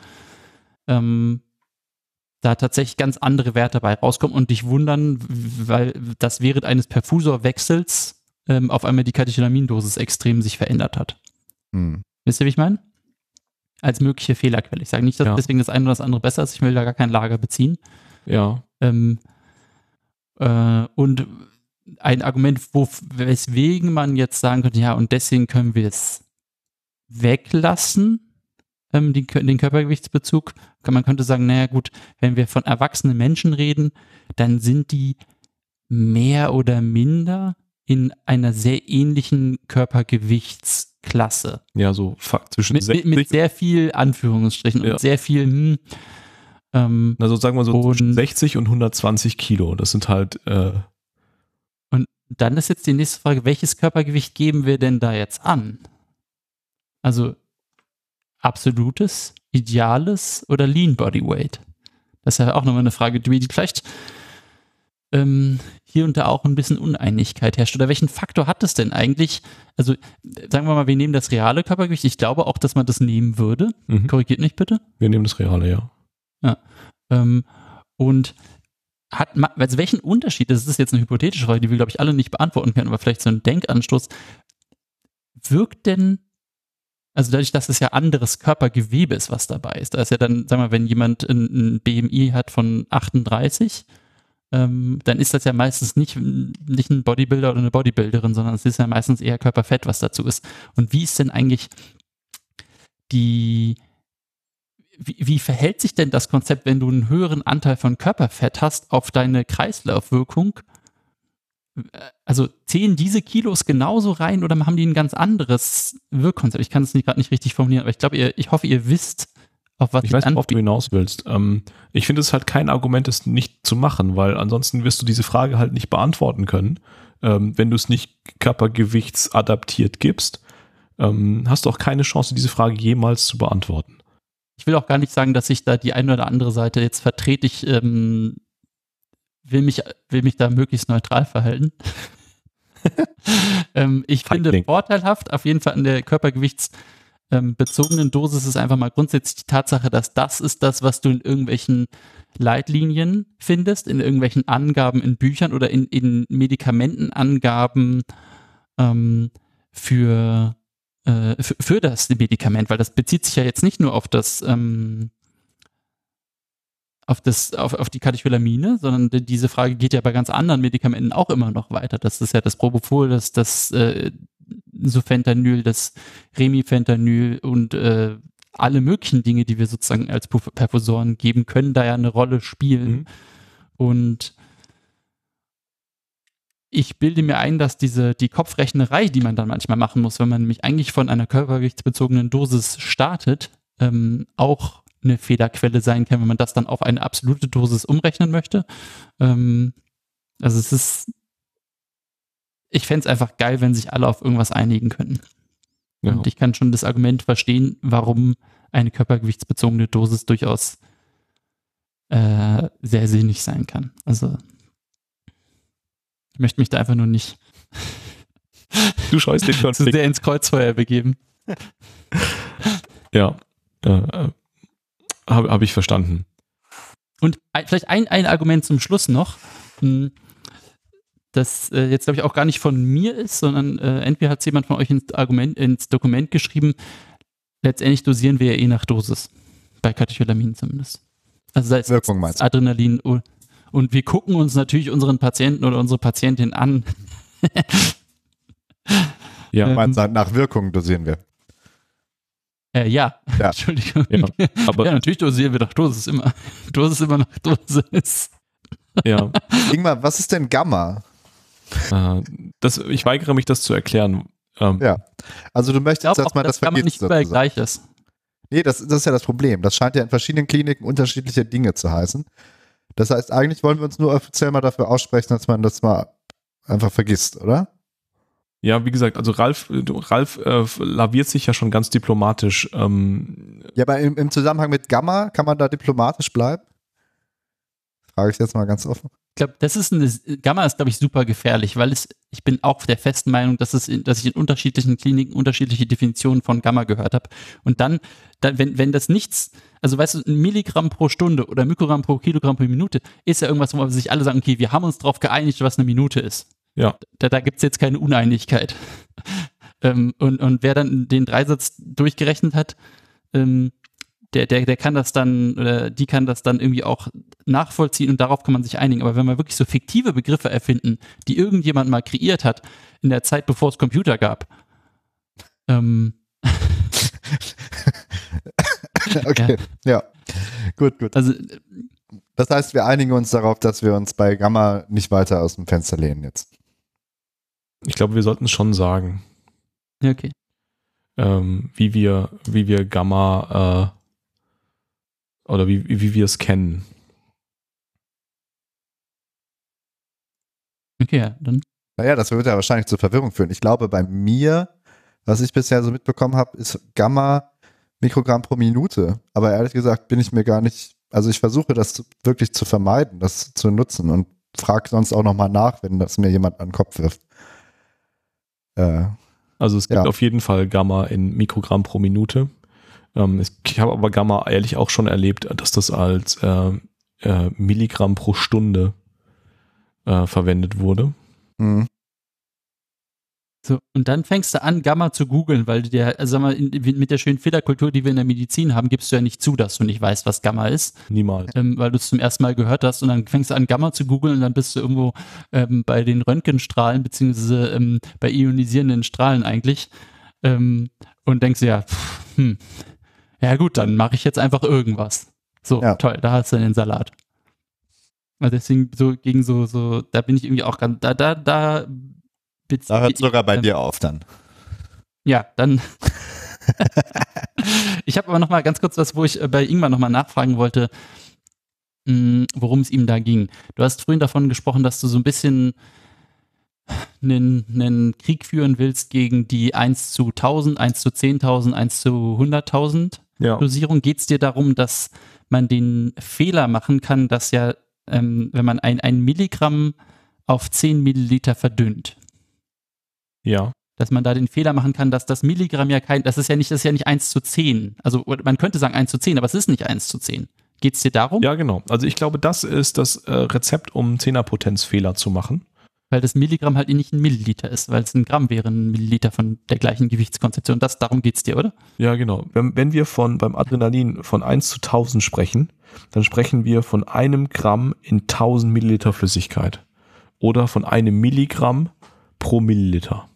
da tatsächlich ganz andere Werte bei rauskommen und dich wundern, weil das während eines Perfusorwechsels auf einmal die Katecholamine-Dosis extrem sich verändert hat. Wisst ihr, wie ich meine? Als mögliche Fehlerquelle. Ich sage nicht, dass deswegen das eine oder das andere besser ist. Ich will da gar kein Lager beziehen. Ja. Und ein Argument, weswegen man jetzt sagen könnte, ja, und deswegen können wir es weglassen, den Körpergewichtsbezug. Man könnte sagen, naja gut, wenn wir von erwachsenen Menschen reden, dann sind die mehr oder minder in einer sehr ähnlichen Körpergewichtsklasse. Ja, so zwischen 60 mit sehr viel Anführungsstrichen und sehr viel also sagen wir so zwischen 60 und 120 Kilo. Das sind halt und dann ist jetzt die nächste Frage, welches Körpergewicht geben wir denn da jetzt an? Also absolutes, ideales oder Lean Body Weight? Das ist ja auch nochmal eine Frage, die vielleicht hier und da auch ein bisschen Uneinigkeit herrscht. Oder welchen Faktor hat es denn eigentlich? Also sagen wir mal, wir nehmen das reale Körpergewicht. Ich glaube auch, dass man das nehmen würde. Korrigiert mich bitte. Wir nehmen das reale, ja. Und also welchen Unterschied, das ist jetzt eine hypothetische Frage, die wir, glaube ich, alle nicht beantworten können, aber vielleicht so ein Denkanstoß, wirkt denn, also dadurch, dass es ja anderes Körpergewebe ist, was dabei ist, da ist ja dann, sagen wir mal, wenn jemand ein BMI hat von 38, dann ist das ja meistens nicht ein Bodybuilder oder eine Bodybuilderin, sondern es ist ja meistens eher Körperfett, was dazu ist. Und wie ist denn eigentlich wie verhält sich denn das Konzept, wenn du einen höheren Anteil von Körperfett hast, auf deine Kreislaufwirkung? Also zählen diese Kilos genauso rein oder haben die ein ganz anderes Wirkkonzept? Ich kann es gerade nicht richtig formulieren, aber ich hoffe, ihr wisst, auf was ich weiß nicht, worauf du hinaus willst. Ich finde es halt kein Argument, es nicht zu machen, weil ansonsten wirst du diese Frage halt nicht beantworten können. Wenn du es nicht körpergewichtsadaptiert gibst, hast du auch keine Chance, diese Frage jemals zu beantworten. Ich will auch gar nicht sagen, dass ich da die eine oder andere Seite jetzt vertrete. Ich will mich da möglichst neutral verhalten. Ich finde vorteilhaft auf jeden Fall an der körpergewichtsbezogenen Dosis ist einfach mal grundsätzlich die Tatsache, dass das ist das, was du in irgendwelchen Leitlinien findest, in irgendwelchen Angaben in Büchern oder in Medikamentenangaben für das Medikament, weil das bezieht sich ja jetzt nicht nur auf die Katecholamine, sondern diese Frage geht ja bei ganz anderen Medikamenten auch immer noch weiter. Das ist ja das Propofol, das Sufentanil, das Remifentanil und alle möglichen Dinge, die wir sozusagen als Perfusoren geben, können da ja eine Rolle spielen. Und ich bilde mir ein, dass die Kopfrechnerei, die man dann manchmal machen muss, wenn man nämlich eigentlich von einer körpergewichtsbezogenen Dosis startet, auch eine Fehlerquelle sein kann, wenn man das dann auf eine absolute Dosis umrechnen möchte. Also ich fände es einfach geil, wenn sich alle auf irgendwas einigen könnten. Ja. Und ich kann schon das Argument verstehen, warum eine körpergewichtsbezogene Dosis durchaus sehr sinnig sein kann. Also ich möchte mich da einfach nur nicht Du scheust den zu Konflikt. sehr ins Kreuzfeuer begeben. Ja, habe ich verstanden. Und vielleicht ein Argument zum Schluss noch, das jetzt glaube ich auch gar nicht von mir ist, sondern entweder hat es jemand von euch ins Dokument geschrieben, letztendlich dosieren wir ja eh nach Dosis, bei Katecholamin zumindest. Also sei es Wirkung meinst du? Adrenalin und wir gucken uns natürlich unseren Patienten oder unsere Patientin an. Ja, Meinst du, nach Wirkung dosieren wir? Ja. Ja. Entschuldigung. Ja, aber- ja, natürlich dosieren wir nach Dosis immer. Dosis immer nach Dosis. ja. Ingmar, was ist denn Gamma? Ich weigere mich, das zu erklären. Ja. Also du Ich möchtest, glaube dass auch, man dass das Gamma vergisst nicht überall sozusagen. gleich ist. Nee, das ist ja das Problem. Das scheint ja in verschiedenen Kliniken unterschiedliche Dinge zu heißen. Das heißt, eigentlich wollen wir uns nur offiziell mal dafür aussprechen, dass man das mal einfach vergisst, oder? Ja, wie gesagt, also Ralf laviert sich ja schon ganz diplomatisch. Ja, aber im Zusammenhang mit Gamma, kann man da diplomatisch bleiben? Frage ich jetzt mal ganz offen. Ich glaube, Gamma ist, glaube ich, super gefährlich, weil ich bin auch der festen Meinung, dass ich in unterschiedlichen Kliniken unterschiedliche Definitionen von Gamma gehört habe. Und dann wenn das nichts, also weißt du, ein Milligramm pro Stunde oder Mikrogramm pro Kilogramm pro Minute ist ja irgendwas, wo sich alle sagen, okay, wir haben uns darauf geeinigt, was eine Minute ist. Ja. Da gibt es jetzt keine Uneinigkeit. Und wer dann den Dreisatz durchgerechnet hat, der kann das dann, oder die kann das dann irgendwie auch nachvollziehen und darauf kann man sich einigen. Aber wenn wir wirklich so fiktive Begriffe erfinden, die irgendjemand mal kreiert hat, in der Zeit, bevor es Computer gab, Okay, ja. Gut. also Das heißt, wir einigen uns darauf, dass wir uns bei Gamma nicht weiter aus dem Fenster lehnen jetzt. Ich glaube, wir sollten es schon sagen, ja, okay. wie wir Gamma oder wie wir es kennen. Okay, ja, dann. Naja, das wird ja wahrscheinlich zur Verwirrung führen. Ich glaube, bei mir, was ich bisher so mitbekommen habe, ist Gamma Mikrogramm pro Minute. Aber ehrlich gesagt bin ich mir gar nicht, also ich versuche das wirklich zu vermeiden, das zu nutzen und frage sonst auch nochmal nach, wenn das mir jemand an den Kopf wirft. Also es gibt Ja. auf jeden Fall Gamma in Mikrogramm pro Minute. Ich habe aber Gamma ehrlich auch schon erlebt, dass das als Milligramm pro Stunde verwendet wurde. Mhm. So, und dann fängst du an, Gamma zu googeln, weil sag mal, mit der schönen Fehlerkultur, die wir in der Medizin haben, gibst du ja nicht zu, dass du nicht weißt, was Gamma ist, Niemals. weil du es zum ersten Mal gehört hast und dann fängst du an, Gamma zu googeln und dann bist du irgendwo bei den Röntgenstrahlen beziehungsweise bei ionisierenden Strahlen eigentlich und denkst dir, ja gut, dann mache ich jetzt einfach irgendwas. So, Ja. toll, da hast du den Salat. Also deswegen da bin ich irgendwie auch ganz, Da hört sogar bei dir auf dann. Ja, dann. Ich habe aber noch mal ganz kurz was, wo ich bei Ingmar noch mal nachfragen wollte, worum es ihm da ging. Du hast vorhin davon gesprochen, dass du so ein bisschen einen Krieg führen willst gegen die 1 zu 1000, 1 zu 10.000, 1 zu 100.000 Ja. Dosierung. Geht es dir darum, dass man den Fehler machen kann, dass ja, wenn man ein Milligramm auf 10 Milliliter verdünnt, Ja. dass man da den Fehler machen kann, dass das Milligramm das ist ja nicht 1 zu 10. Also man könnte sagen 1 zu 10, aber es ist nicht 1 zu 10. Geht es dir darum? Ja, genau. Also ich glaube, das ist das Rezept, um Zehnerpotenzfehler zu machen. Weil das Milligramm halt nicht ein Milliliter ist, weil es ein Gramm wäre, ein Milliliter von der gleichen Gewichtskonzeption. Darum geht es dir, oder? Ja, genau. Wenn wir beim Adrenalin von 1 zu 1000 sprechen, dann sprechen wir von 1 Gramm in 1000 Milliliter Flüssigkeit. Oder von 1 Milligramm pro Milliliter.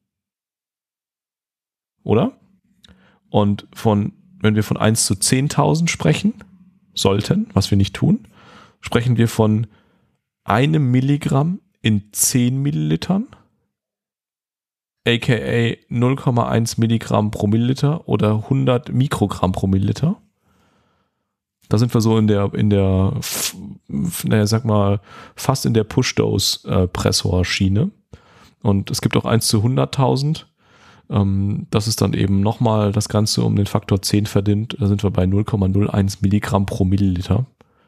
Oder? Und wenn wir von 1 zu 10.000 sprechen sollten, was wir nicht tun, sprechen wir von 1 Milligramm in 10 Millilitern, aka 0,1 Milligramm pro Milliliter oder 100 Mikrogramm pro Milliliter. Da sind wir so sag mal, fast in der Push-Dose-Pressor-Schiene. Und es gibt auch 1 zu 100.000. Das ist dann eben nochmal das Ganze um den Faktor 10 verdünnt. Da sind wir bei 0,01 Milligramm pro Milliliter.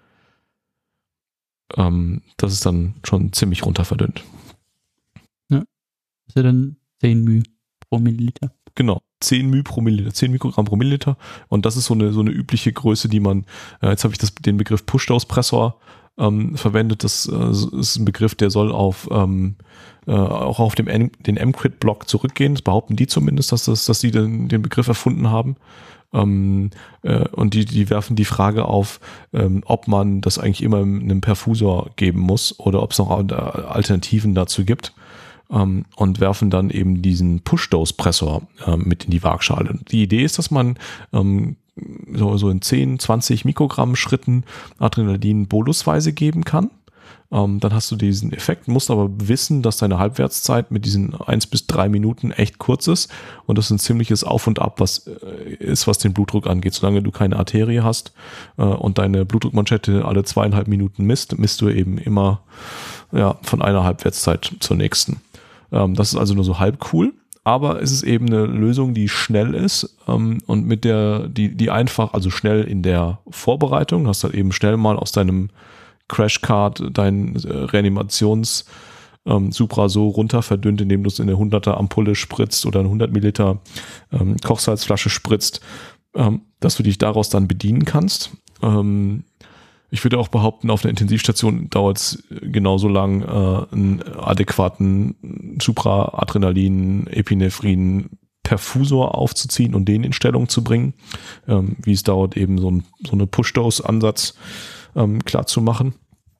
Das ist dann schon ziemlich runter verdünnt. Ja. Das ist ja dann 10 μ pro Milliliter. Genau, 10 μ pro Milliliter, 10 Mikrogramm pro Milliliter. Und das ist so eine übliche Größe, die man, jetzt habe ich den Begriff Push-Dose-Pressor verwendet. Das ist ein Begriff, der soll auch auf den MQuit-Blog zurückgehen. Das behaupten die zumindest, dass sie den Begriff erfunden haben. Und die werfen die Frage auf, ob man das eigentlich immer einem Perfusor geben muss oder ob es noch Alternativen dazu gibt. Und werfen dann eben diesen Push-Dose-Pressor mit in die Waagschale. Die Idee ist, dass man so in 10, 20 Mikrogramm Schritten Adrenalin bolusweise geben kann. Dann hast du diesen Effekt, musst aber wissen, dass deine Halbwertszeit mit diesen 1 bis 3 Minuten echt kurz ist und das ist ein ziemliches Auf und Ab, was den Blutdruck angeht. Solange du keine Arterie hast und deine Blutdruckmanschette alle 2,5 Minuten misst du eben immer von einer Halbwertszeit zur nächsten. Das ist also nur so halb cool. Aber es ist eben eine Lösung, die schnell ist und mit die einfach, also schnell in der Vorbereitung, hast halt eben schnell mal aus deinem Crashcard dein Reanimations-Supra so runter verdünnt, indem du es in eine 100er Ampulle spritzt oder eine 100 Milliliter Kochsalzflasche spritzt, dass du dich daraus dann bedienen kannst. Ich würde auch behaupten, auf einer Intensivstation dauert es genauso lang, einen adäquaten Supraadrenalin, Epinephrin, Perfusor aufzuziehen und den in Stellung zu bringen, wie es dauert, eben so eine Push-Dose-Ansatz klar zu machen.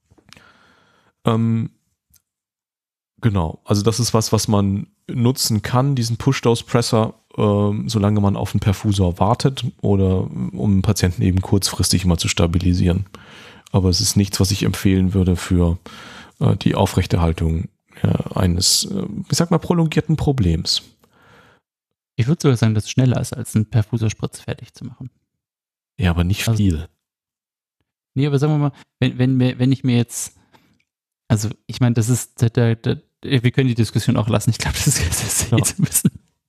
Genau, also das ist was man nutzen kann, diesen Push-Dose-Pressor, solange man auf einen Perfusor wartet oder um einen Patienten eben kurzfristig mal zu stabilisieren. Aber es ist nichts, was ich empfehlen würde für die Aufrechterhaltung eines, ich sag mal, prolongierten Problems. Ich würde sogar sagen, dass es schneller ist, als einen Perfusorspritz fertig zu machen. Ja, aber nicht viel. Nee, aber sagen wir mal, wenn ich mir jetzt, also ich meine, das ist, wir können die Diskussion auch lassen. Ich glaube, das ist eh zu wissen.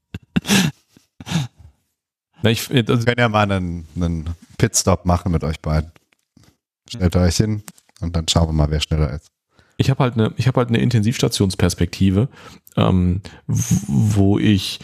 Wir können ja mal einen Pitstop machen mit euch beiden. Stellt euch hin und dann schauen wir mal, wer schneller ist. Ich habe halt eine Intensivstationsperspektive, wo ich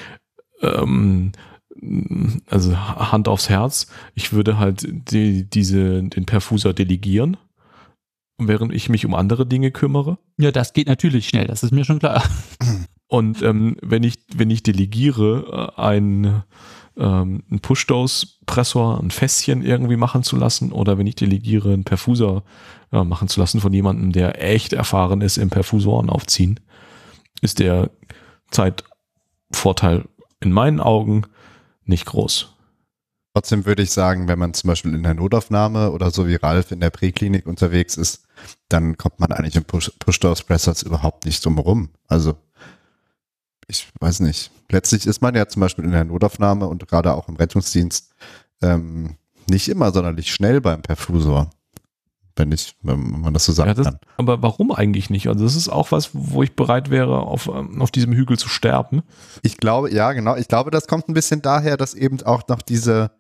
also Hand aufs Herz, ich würde halt den Perfusor delegieren, während ich mich um andere Dinge kümmere. Ja, das geht natürlich schnell, das ist mir schon klar. Und wenn ich delegiere, einen Push-Dose-Pressor, ein Fässchen irgendwie machen zu lassen oder wenn ich delegiere, einen Perfusor machen zu lassen von jemandem, der echt erfahren ist im Perfusoren aufziehen, ist der Zeitvorteil in meinen Augen nicht groß. Trotzdem würde ich sagen, wenn man zum Beispiel in der Notaufnahme oder so wie Ralf in der Präklinik unterwegs ist, dann kommt man eigentlich im Push-Dose-Pressors überhaupt nicht drum herum. Also ich weiß nicht. Letztlich ist man ja zum Beispiel in der Notaufnahme und gerade auch im Rettungsdienst nicht immer sonderlich schnell beim Perfusor, wenn man das so sagen kann. Aber warum eigentlich nicht? Also das ist auch was, wo ich bereit wäre, auf diesem Hügel zu sterben. Ich glaube, ja genau, ich glaube, das kommt ein bisschen daher, dass eben auch noch dieser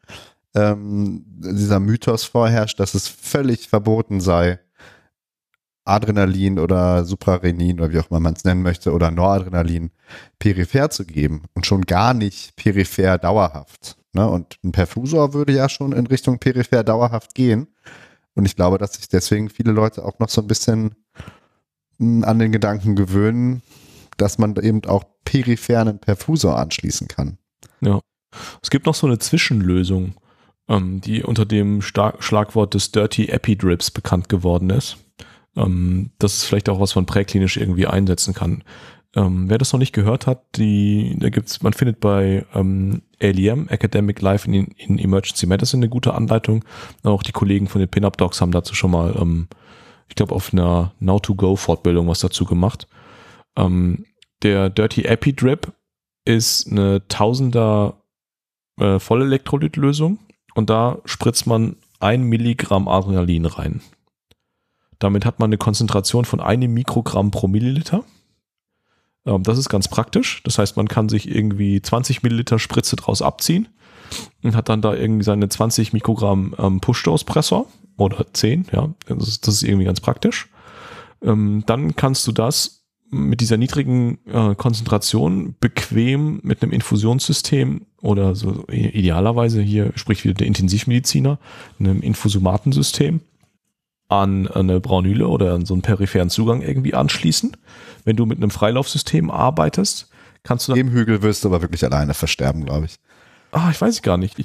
Mythos vorherrscht, dass es völlig verboten sei, Adrenalin oder Suprarenin oder wie auch immer man es nennen möchte oder Noradrenalin peripher zu geben und schon gar nicht peripher dauerhaft. Ne? Und ein Perfusor würde ja schon in Richtung peripher dauerhaft gehen. Und ich glaube, dass sich deswegen viele Leute auch noch so ein bisschen an den Gedanken gewöhnen, dass man eben auch peripher einen Perfusor anschließen kann. Ja. Es gibt noch so eine Zwischenlösung, die unter dem Schlagwort des Dirty Epidrips bekannt geworden ist. Das ist vielleicht auch was man präklinisch irgendwie einsetzen kann. Wer das noch nicht gehört hat, man findet bei ALEM, Academic Life in Emergency Medicine, eine gute Anleitung. Auch die Kollegen von den Pin-Up Docs haben dazu schon mal, ich glaube, auf einer Now-to-Go-Fortbildung was dazu gemacht. Der Dirty Epidrip ist eine 1000er Vollelektrolytlösung und da spritzt man 1 Milligramm Adrenalin rein. Damit hat man eine Konzentration von 1 Mikrogramm pro Milliliter. Das ist ganz praktisch. Das heißt, man kann sich irgendwie 20 Milliliter Spritze draus abziehen und hat dann da irgendwie seine 20 Mikrogramm Push-Dose-Pressor oder 10. Ja, das ist irgendwie ganz praktisch. Dann kannst du das mit dieser niedrigen Konzentration bequem mit einem Infusionssystem oder so idealerweise, hier spricht wieder der Intensivmediziner, einem Infusomatensystem an eine Braunüle oder an so einen peripheren Zugang irgendwie anschließen. Wenn du mit einem Freilaufsystem arbeitest, kannst du... Im Hügel wirst du aber wirklich alleine versterben, glaube ich. Ich weiß gar nicht.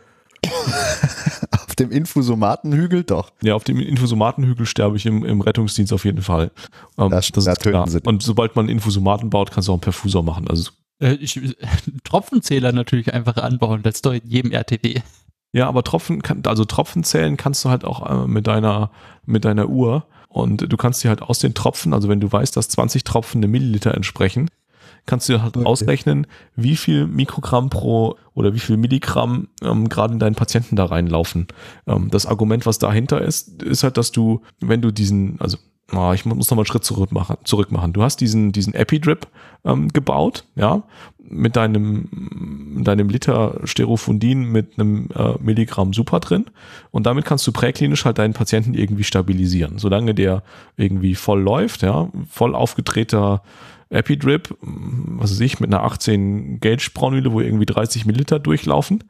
Auf dem Infusomatenhügel doch. Ja, auf dem Infusomatenhügel sterbe ich im Rettungsdienst auf jeden Fall. Das ist klar. Und sobald man einen Infusomaten baut, kannst du auch einen Perfusor machen. Also Tropfenzähler natürlich einfach anbauen, das ist doch in jedem RTW. Ja, aber Tropfen zählen kannst du halt auch mit deiner Uhr und du kannst dir halt aus den Tropfen, also wenn du weißt, dass 20 Tropfen eine Milliliter entsprechen, kannst du halt ausrechnen, wie viel Mikrogramm pro oder wie viel Milligramm gerade in deinen Patienten da reinlaufen. Das Argument, was dahinter ist halt, dass du, wenn du diesen, ich muss noch mal einen Schritt zurück machen. Du hast diesen Epidrip gebaut, ja, mit deinem Liter Sterofundin mit einem Milligramm Super drin und damit kannst du präklinisch halt deinen Patienten irgendwie stabilisieren. Solange der irgendwie voll läuft, ja, voll aufgedrehter Epidrip, was weiß ich, mit einer 18 Gauge Braunüle, wo irgendwie 30 Milliliter durchlaufen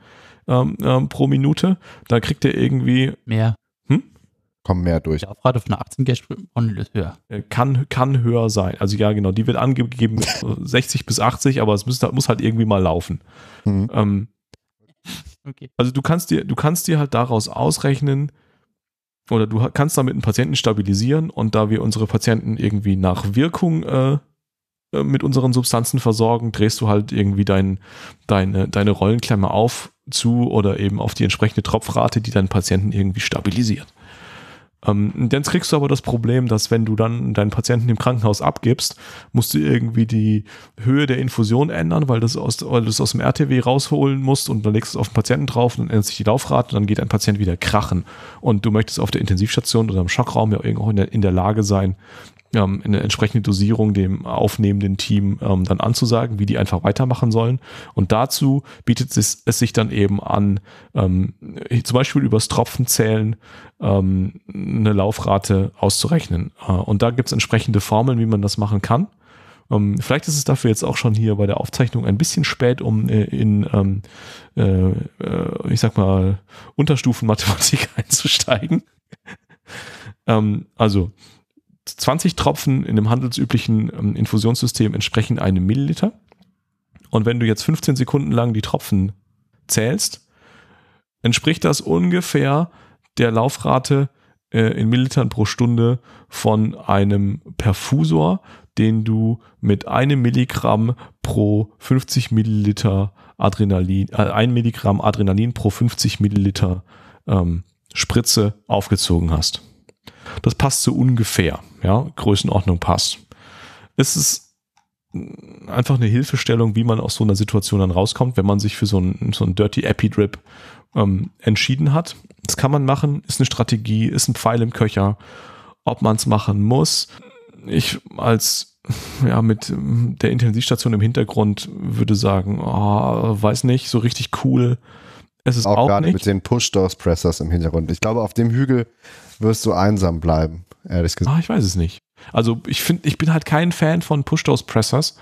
pro Minute, da kriegt er irgendwie mehr. Kommen mehr durch. Die Aufrate von einer 18 Gauge Braunüle ist höher. Kann höher sein. Also ja, genau, die wird angegeben mit 60 bis 80, aber es muss halt irgendwie mal laufen. Mhm. Okay. Also du kannst dir halt daraus ausrechnen, oder du kannst damit einen Patienten stabilisieren und da wir unsere Patienten irgendwie nach Wirkung mit unseren Substanzen versorgen, drehst du halt irgendwie deine Rollenklemme auf, zu oder eben auf die entsprechende Tropfrate, die deinen Patienten irgendwie stabilisiert. Dann kriegst du aber das Problem, dass wenn du dann deinen Patienten im Krankenhaus abgibst, musst du irgendwie die Höhe der Infusion ändern, weil du es aus dem RTW rausholen musst und dann legst du es auf den Patienten drauf und dann ändert sich die Laufrate und dann geht ein Patient wieder krachen. Und du möchtest auf der Intensivstation oder im Schockraum ja irgendwo in der Lage sein, eine entsprechende Dosierung dem aufnehmenden Team dann anzusagen, wie die einfach weitermachen sollen. Und dazu bietet es sich dann eben an, zum Beispiel übers Tropfenzählen eine Laufrate auszurechnen. Und da gibt es entsprechende Formeln, wie man das machen kann. Vielleicht ist es dafür jetzt auch schon hier bei der Aufzeichnung ein bisschen spät, um in Unterstufenmathematik einzusteigen. Also 20 Tropfen in einem handelsüblichen Infusionssystem entsprechen einem Milliliter. Und wenn du jetzt 15 Sekunden lang die Tropfen zählst, entspricht das ungefähr der Laufrate in Millilitern pro Stunde von einem Perfusor, den du mit 1 Milligramm pro 50 Milliliter Adrenalin, 1 Milligramm Adrenalin pro 50 Milliliter Spritze aufgezogen hast. Das passt so ungefähr, ja, Größenordnung passt. Es ist einfach eine Hilfestellung, wie man aus so einer Situation dann rauskommt, wenn man sich für so einen Dirty Epidrip entschieden hat. Das kann man machen, ist eine Strategie, ist ein Pfeil im Köcher. Ob man es machen muss, ich mit der Intensivstation im Hintergrund würde sagen, weiß nicht, so richtig cool. Es ist auch gerade nicht. Mit den Push-Dose-Pressors im Hintergrund. Ich glaube, auf dem Hügel wirst du einsam bleiben, ehrlich gesagt. Ich weiß es nicht. Also ich bin halt kein Fan von Push-Dose-Pressors,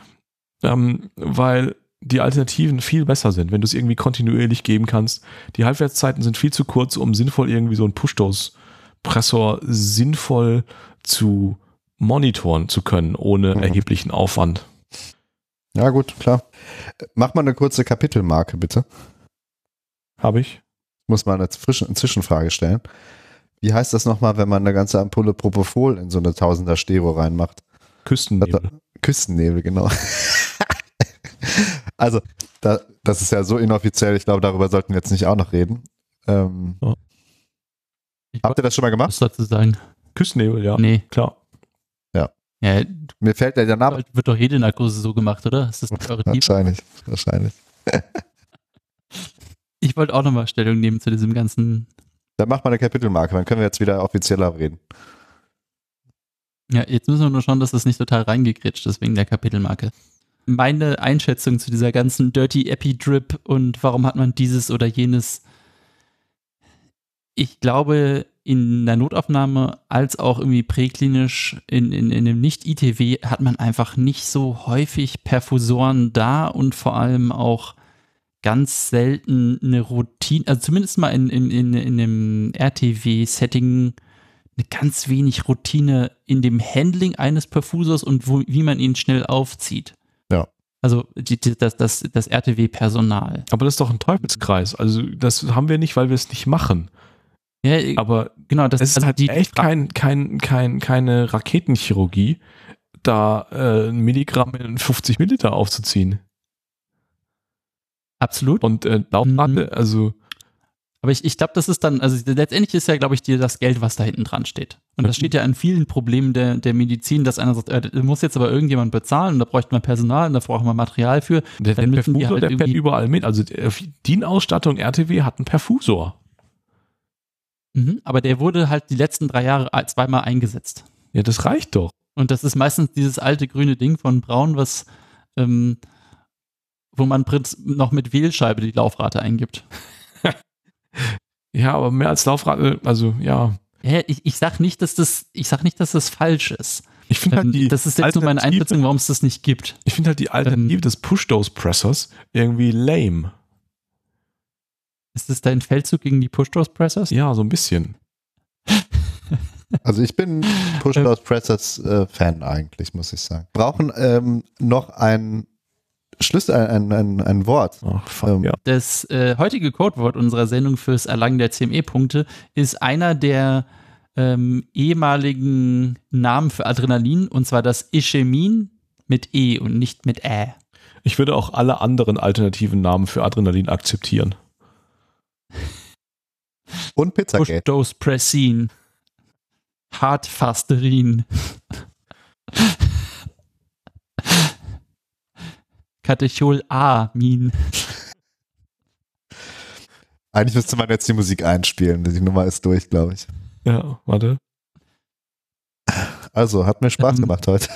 weil die Alternativen viel besser sind, wenn du es irgendwie kontinuierlich geben kannst. Die Halbwertszeiten sind viel zu kurz, um sinnvoll irgendwie so einen Push-Dose-Pressor sinnvoll zu monitoren zu können, ohne erheblichen Aufwand. Ja gut, klar. Mach mal eine kurze Kapitelmarke, bitte. Habe ich. Muss mal eine Zwischenfrage stellen. Wie heißt das nochmal, wenn man eine ganze Ampulle Propofol in so eine 1000er Stero reinmacht? Küstennebel. Küstennebel, genau. Also, das ist ja so inoffiziell, ich glaube, darüber sollten wir jetzt nicht auch noch reden. Habt ihr das schon mal gemacht? Was sollst du sagen? Küstennebel, ja. Nee. Klar. Ja. Mir fällt der Name. Wird doch jede Narkose so gemacht, oder? Ist das eure Team? Wahrscheinlich. Ich wollte auch nochmal Stellung nehmen zu diesem ganzen Dann mach mal eine Kapitelmarke, dann können wir jetzt wieder offizieller reden. Ja, jetzt müssen wir nur schauen, dass das nicht total reingegritscht ist wegen der Kapitelmarke. Meine Einschätzung zu dieser ganzen Dirty Epi-Drip und warum hat man dieses oder jenes. Ich glaube, in der Notaufnahme als auch irgendwie präklinisch in einem Nicht-ITW hat man einfach nicht so häufig Perfusoren da und vor allem auch ganz selten eine Routine, also zumindest mal in einem RTW-Setting eine ganz wenig Routine in dem Handling eines Perfusors und wie man ihn schnell aufzieht. Ja. Also das RTW-Personal. Aber das ist doch ein Teufelskreis. Also das haben wir nicht, weil wir es nicht machen. Ja, Aber genau, das es ist halt echt keine Raketenchirurgie, da ein Milligramm in 50 Milliliter aufzuziehen. Absolut. Und Laufrate, also aber ich glaube, das ist dann, also letztendlich ist ja, glaube ich, dir das Geld, was da hinten dran steht. Und das steht ja an vielen Problemen der Medizin, dass einer sagt, muss jetzt aber irgendjemand bezahlen und da bräuchte man Personal und da braucht man Material für. der Perfusor, der fährt überall mit. Also DIN-Ausstattung RTW hat einen Perfusor. Aber der wurde halt die letzten 3 Jahre zweimal eingesetzt. Ja, das reicht doch. Und das ist meistens dieses alte grüne Ding von Braun, was wo man noch mit Wählscheibe die Laufrate eingibt. Ja, aber mehr als Laufrate, also ja. Ja, ich sag nicht, dass das falsch ist. Ich finde halt das ist jetzt nur meine Einschätzung, warum es das nicht gibt. Ich finde halt die Alternative des Push-Dose-Pressors irgendwie lame. Ist das dein Feldzug gegen die Push-Dose-Pressors? Ja, so ein bisschen. Also ich bin Push-Dose-Pressors-Fan eigentlich, muss ich sagen. Brauchen noch ein Schlüssel, ein Wort. Ach, fuck, ja. Das heutige Codewort unserer Sendung fürs Erlangen der CME-Punkte ist einer der ehemaligen Namen für Adrenalin, und zwar das Ischemin mit E und nicht mit Ä. Ich würde auch alle anderen alternativen Namen für Adrenalin akzeptieren. Und Pizzagate. Push-Dose-Pressin. Hartfasterin. Katechol-Amin. Eigentlich müsste man jetzt die Musik einspielen. Die Nummer ist durch, glaube ich. Ja, warte. Also, hat mir Spaß gemacht heute.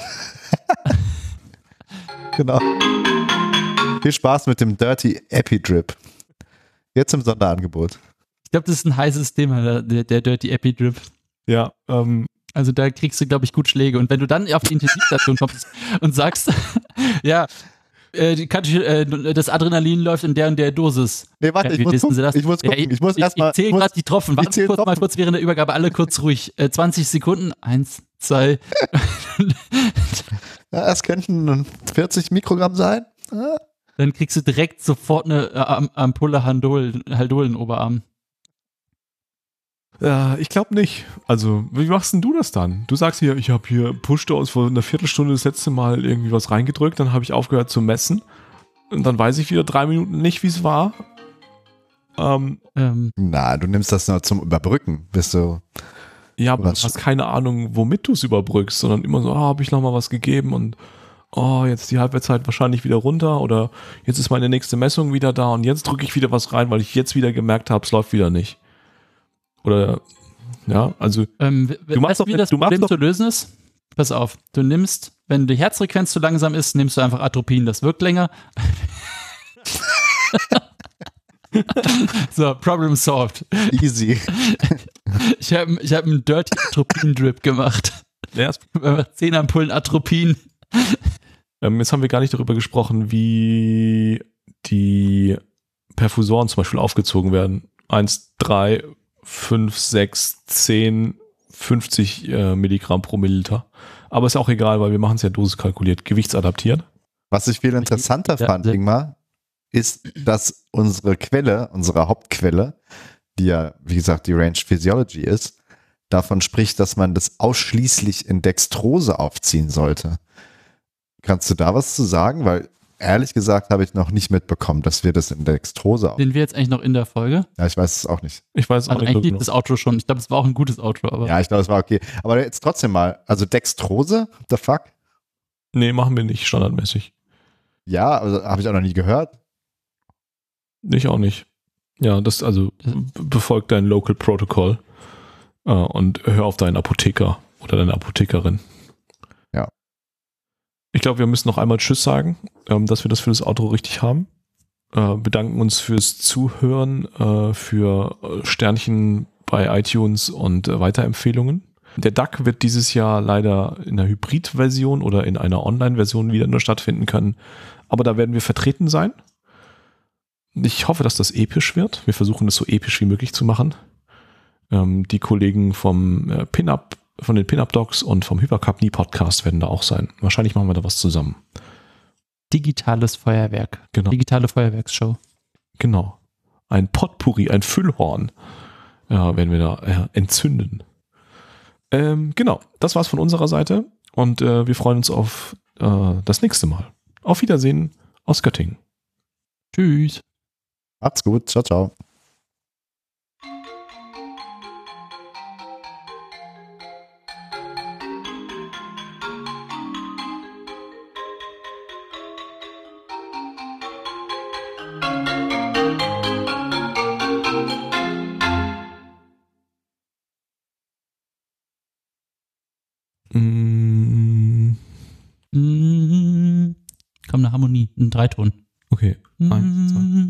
Genau. Viel Spaß mit dem Dirty Epi-Drip. Jetzt im Sonderangebot. Ich glaube, das ist ein heißes Thema, der Dirty Epi-Drip. Ja, Also da kriegst du, glaube ich, gut Schläge. Und wenn du dann auf die Intensivstation kommst und sagst, ja, das Adrenalin läuft in der und der Dosis. Nee, warte, ja, ich muss gucken. Ich zähle gerade die Tropfen. Warte kurz während der Übergabe, alle kurz ruhig. 20 Sekunden. 1, 2. Ja, es könnten 40 Mikrogramm sein. Ja. Dann kriegst du direkt sofort eine Ampulle Haldol in den Oberarm. ich glaube nicht. Also, wie machst denn du das dann? Du sagst hier, ich habe hier Push-Dose vor einer Viertelstunde das letzte Mal irgendwie was reingedrückt, dann habe ich aufgehört zu messen und dann weiß ich wieder 3 Minuten nicht, wie es war. Na, du nimmst das nur zum Überbrücken, bist du. Ja, aber du hast keine Ahnung, womit du es überbrückst, sondern immer so, habe ich nochmal was gegeben und jetzt die Halbwertszeit wahrscheinlich wieder runter oder jetzt ist meine nächste Messung wieder da und jetzt drücke ich wieder was rein, weil ich jetzt wieder gemerkt habe, es läuft wieder nicht. Oder, ja, also weißt du, wie das Problem zu lösen ist? Pass auf, du nimmst, wenn die Herzfrequenz zu langsam ist, nimmst du einfach Atropin, das wirkt länger. So, Problem solved. Easy. Ich hab einen Dirty Atropin-Drip gemacht. Ja, 10 Ampullen Atropin. Jetzt haben wir gar nicht darüber gesprochen, wie die Perfusoren zum Beispiel aufgezogen werden. 1, 3, 5, 6, 10, 50 Milligramm pro Milliliter. Aber ist auch egal, weil wir machen es ja dosiskalkuliert, gewichtsadaptiert. Was ich viel interessanter fand, Ingmar, ist, dass unsere Hauptquelle, die ja, wie gesagt, die Range Physiology ist, davon spricht, dass man das ausschließlich in Dextrose aufziehen sollte. Kannst du da was zu sagen? Weil ehrlich gesagt habe ich noch nicht mitbekommen, dass wir das in Dextrose aufziehen. Sind wir jetzt eigentlich noch in der Folge? Ja, ich weiß es auch nicht. Ich weiß es auch nicht. Eigentlich das Outro schon. Ich glaube, es war auch ein gutes Outro. Aber ja, ich glaube, es war okay. Aber jetzt trotzdem mal, also Dextrose, the fuck? Nee, machen wir nicht standardmäßig. Ja, also habe ich auch noch nie gehört. Ich auch nicht. Ja, das also befolg dein Local Protocol und hör auf deinen Apotheker oder deine Apothekerin. Ja. Ich glaube, wir müssen noch einmal Tschüss sagen, dass wir das für das Outro richtig haben. Bedanken uns fürs Zuhören, für Sternchen bei iTunes und Weiterempfehlungen. Der DAC wird dieses Jahr leider in einer Hybrid-Version oder in einer Online-Version wieder nur stattfinden können. Aber da werden wir vertreten sein. Ich hoffe, dass das episch wird. Wir versuchen es so episch wie möglich zu machen. Die Kollegen vom Pin-Up, von den Pin-Up-Docs und vom Hypercapnie-Podcast werden da auch sein. Wahrscheinlich machen wir da was zusammen. Digitales Feuerwerk. Genau. Digitale Feuerwerksshow. Genau. Ein Potpourri, ein Füllhorn werden wir da entzünden. Genau, das war's von unserer Seite und wir freuen uns auf das nächste Mal. Auf Wiedersehen aus Göttingen. Tschüss. Macht's gut. Ciao, ciao. Komm, eine Harmonie, ein Dreiton. Okay, 1, 2.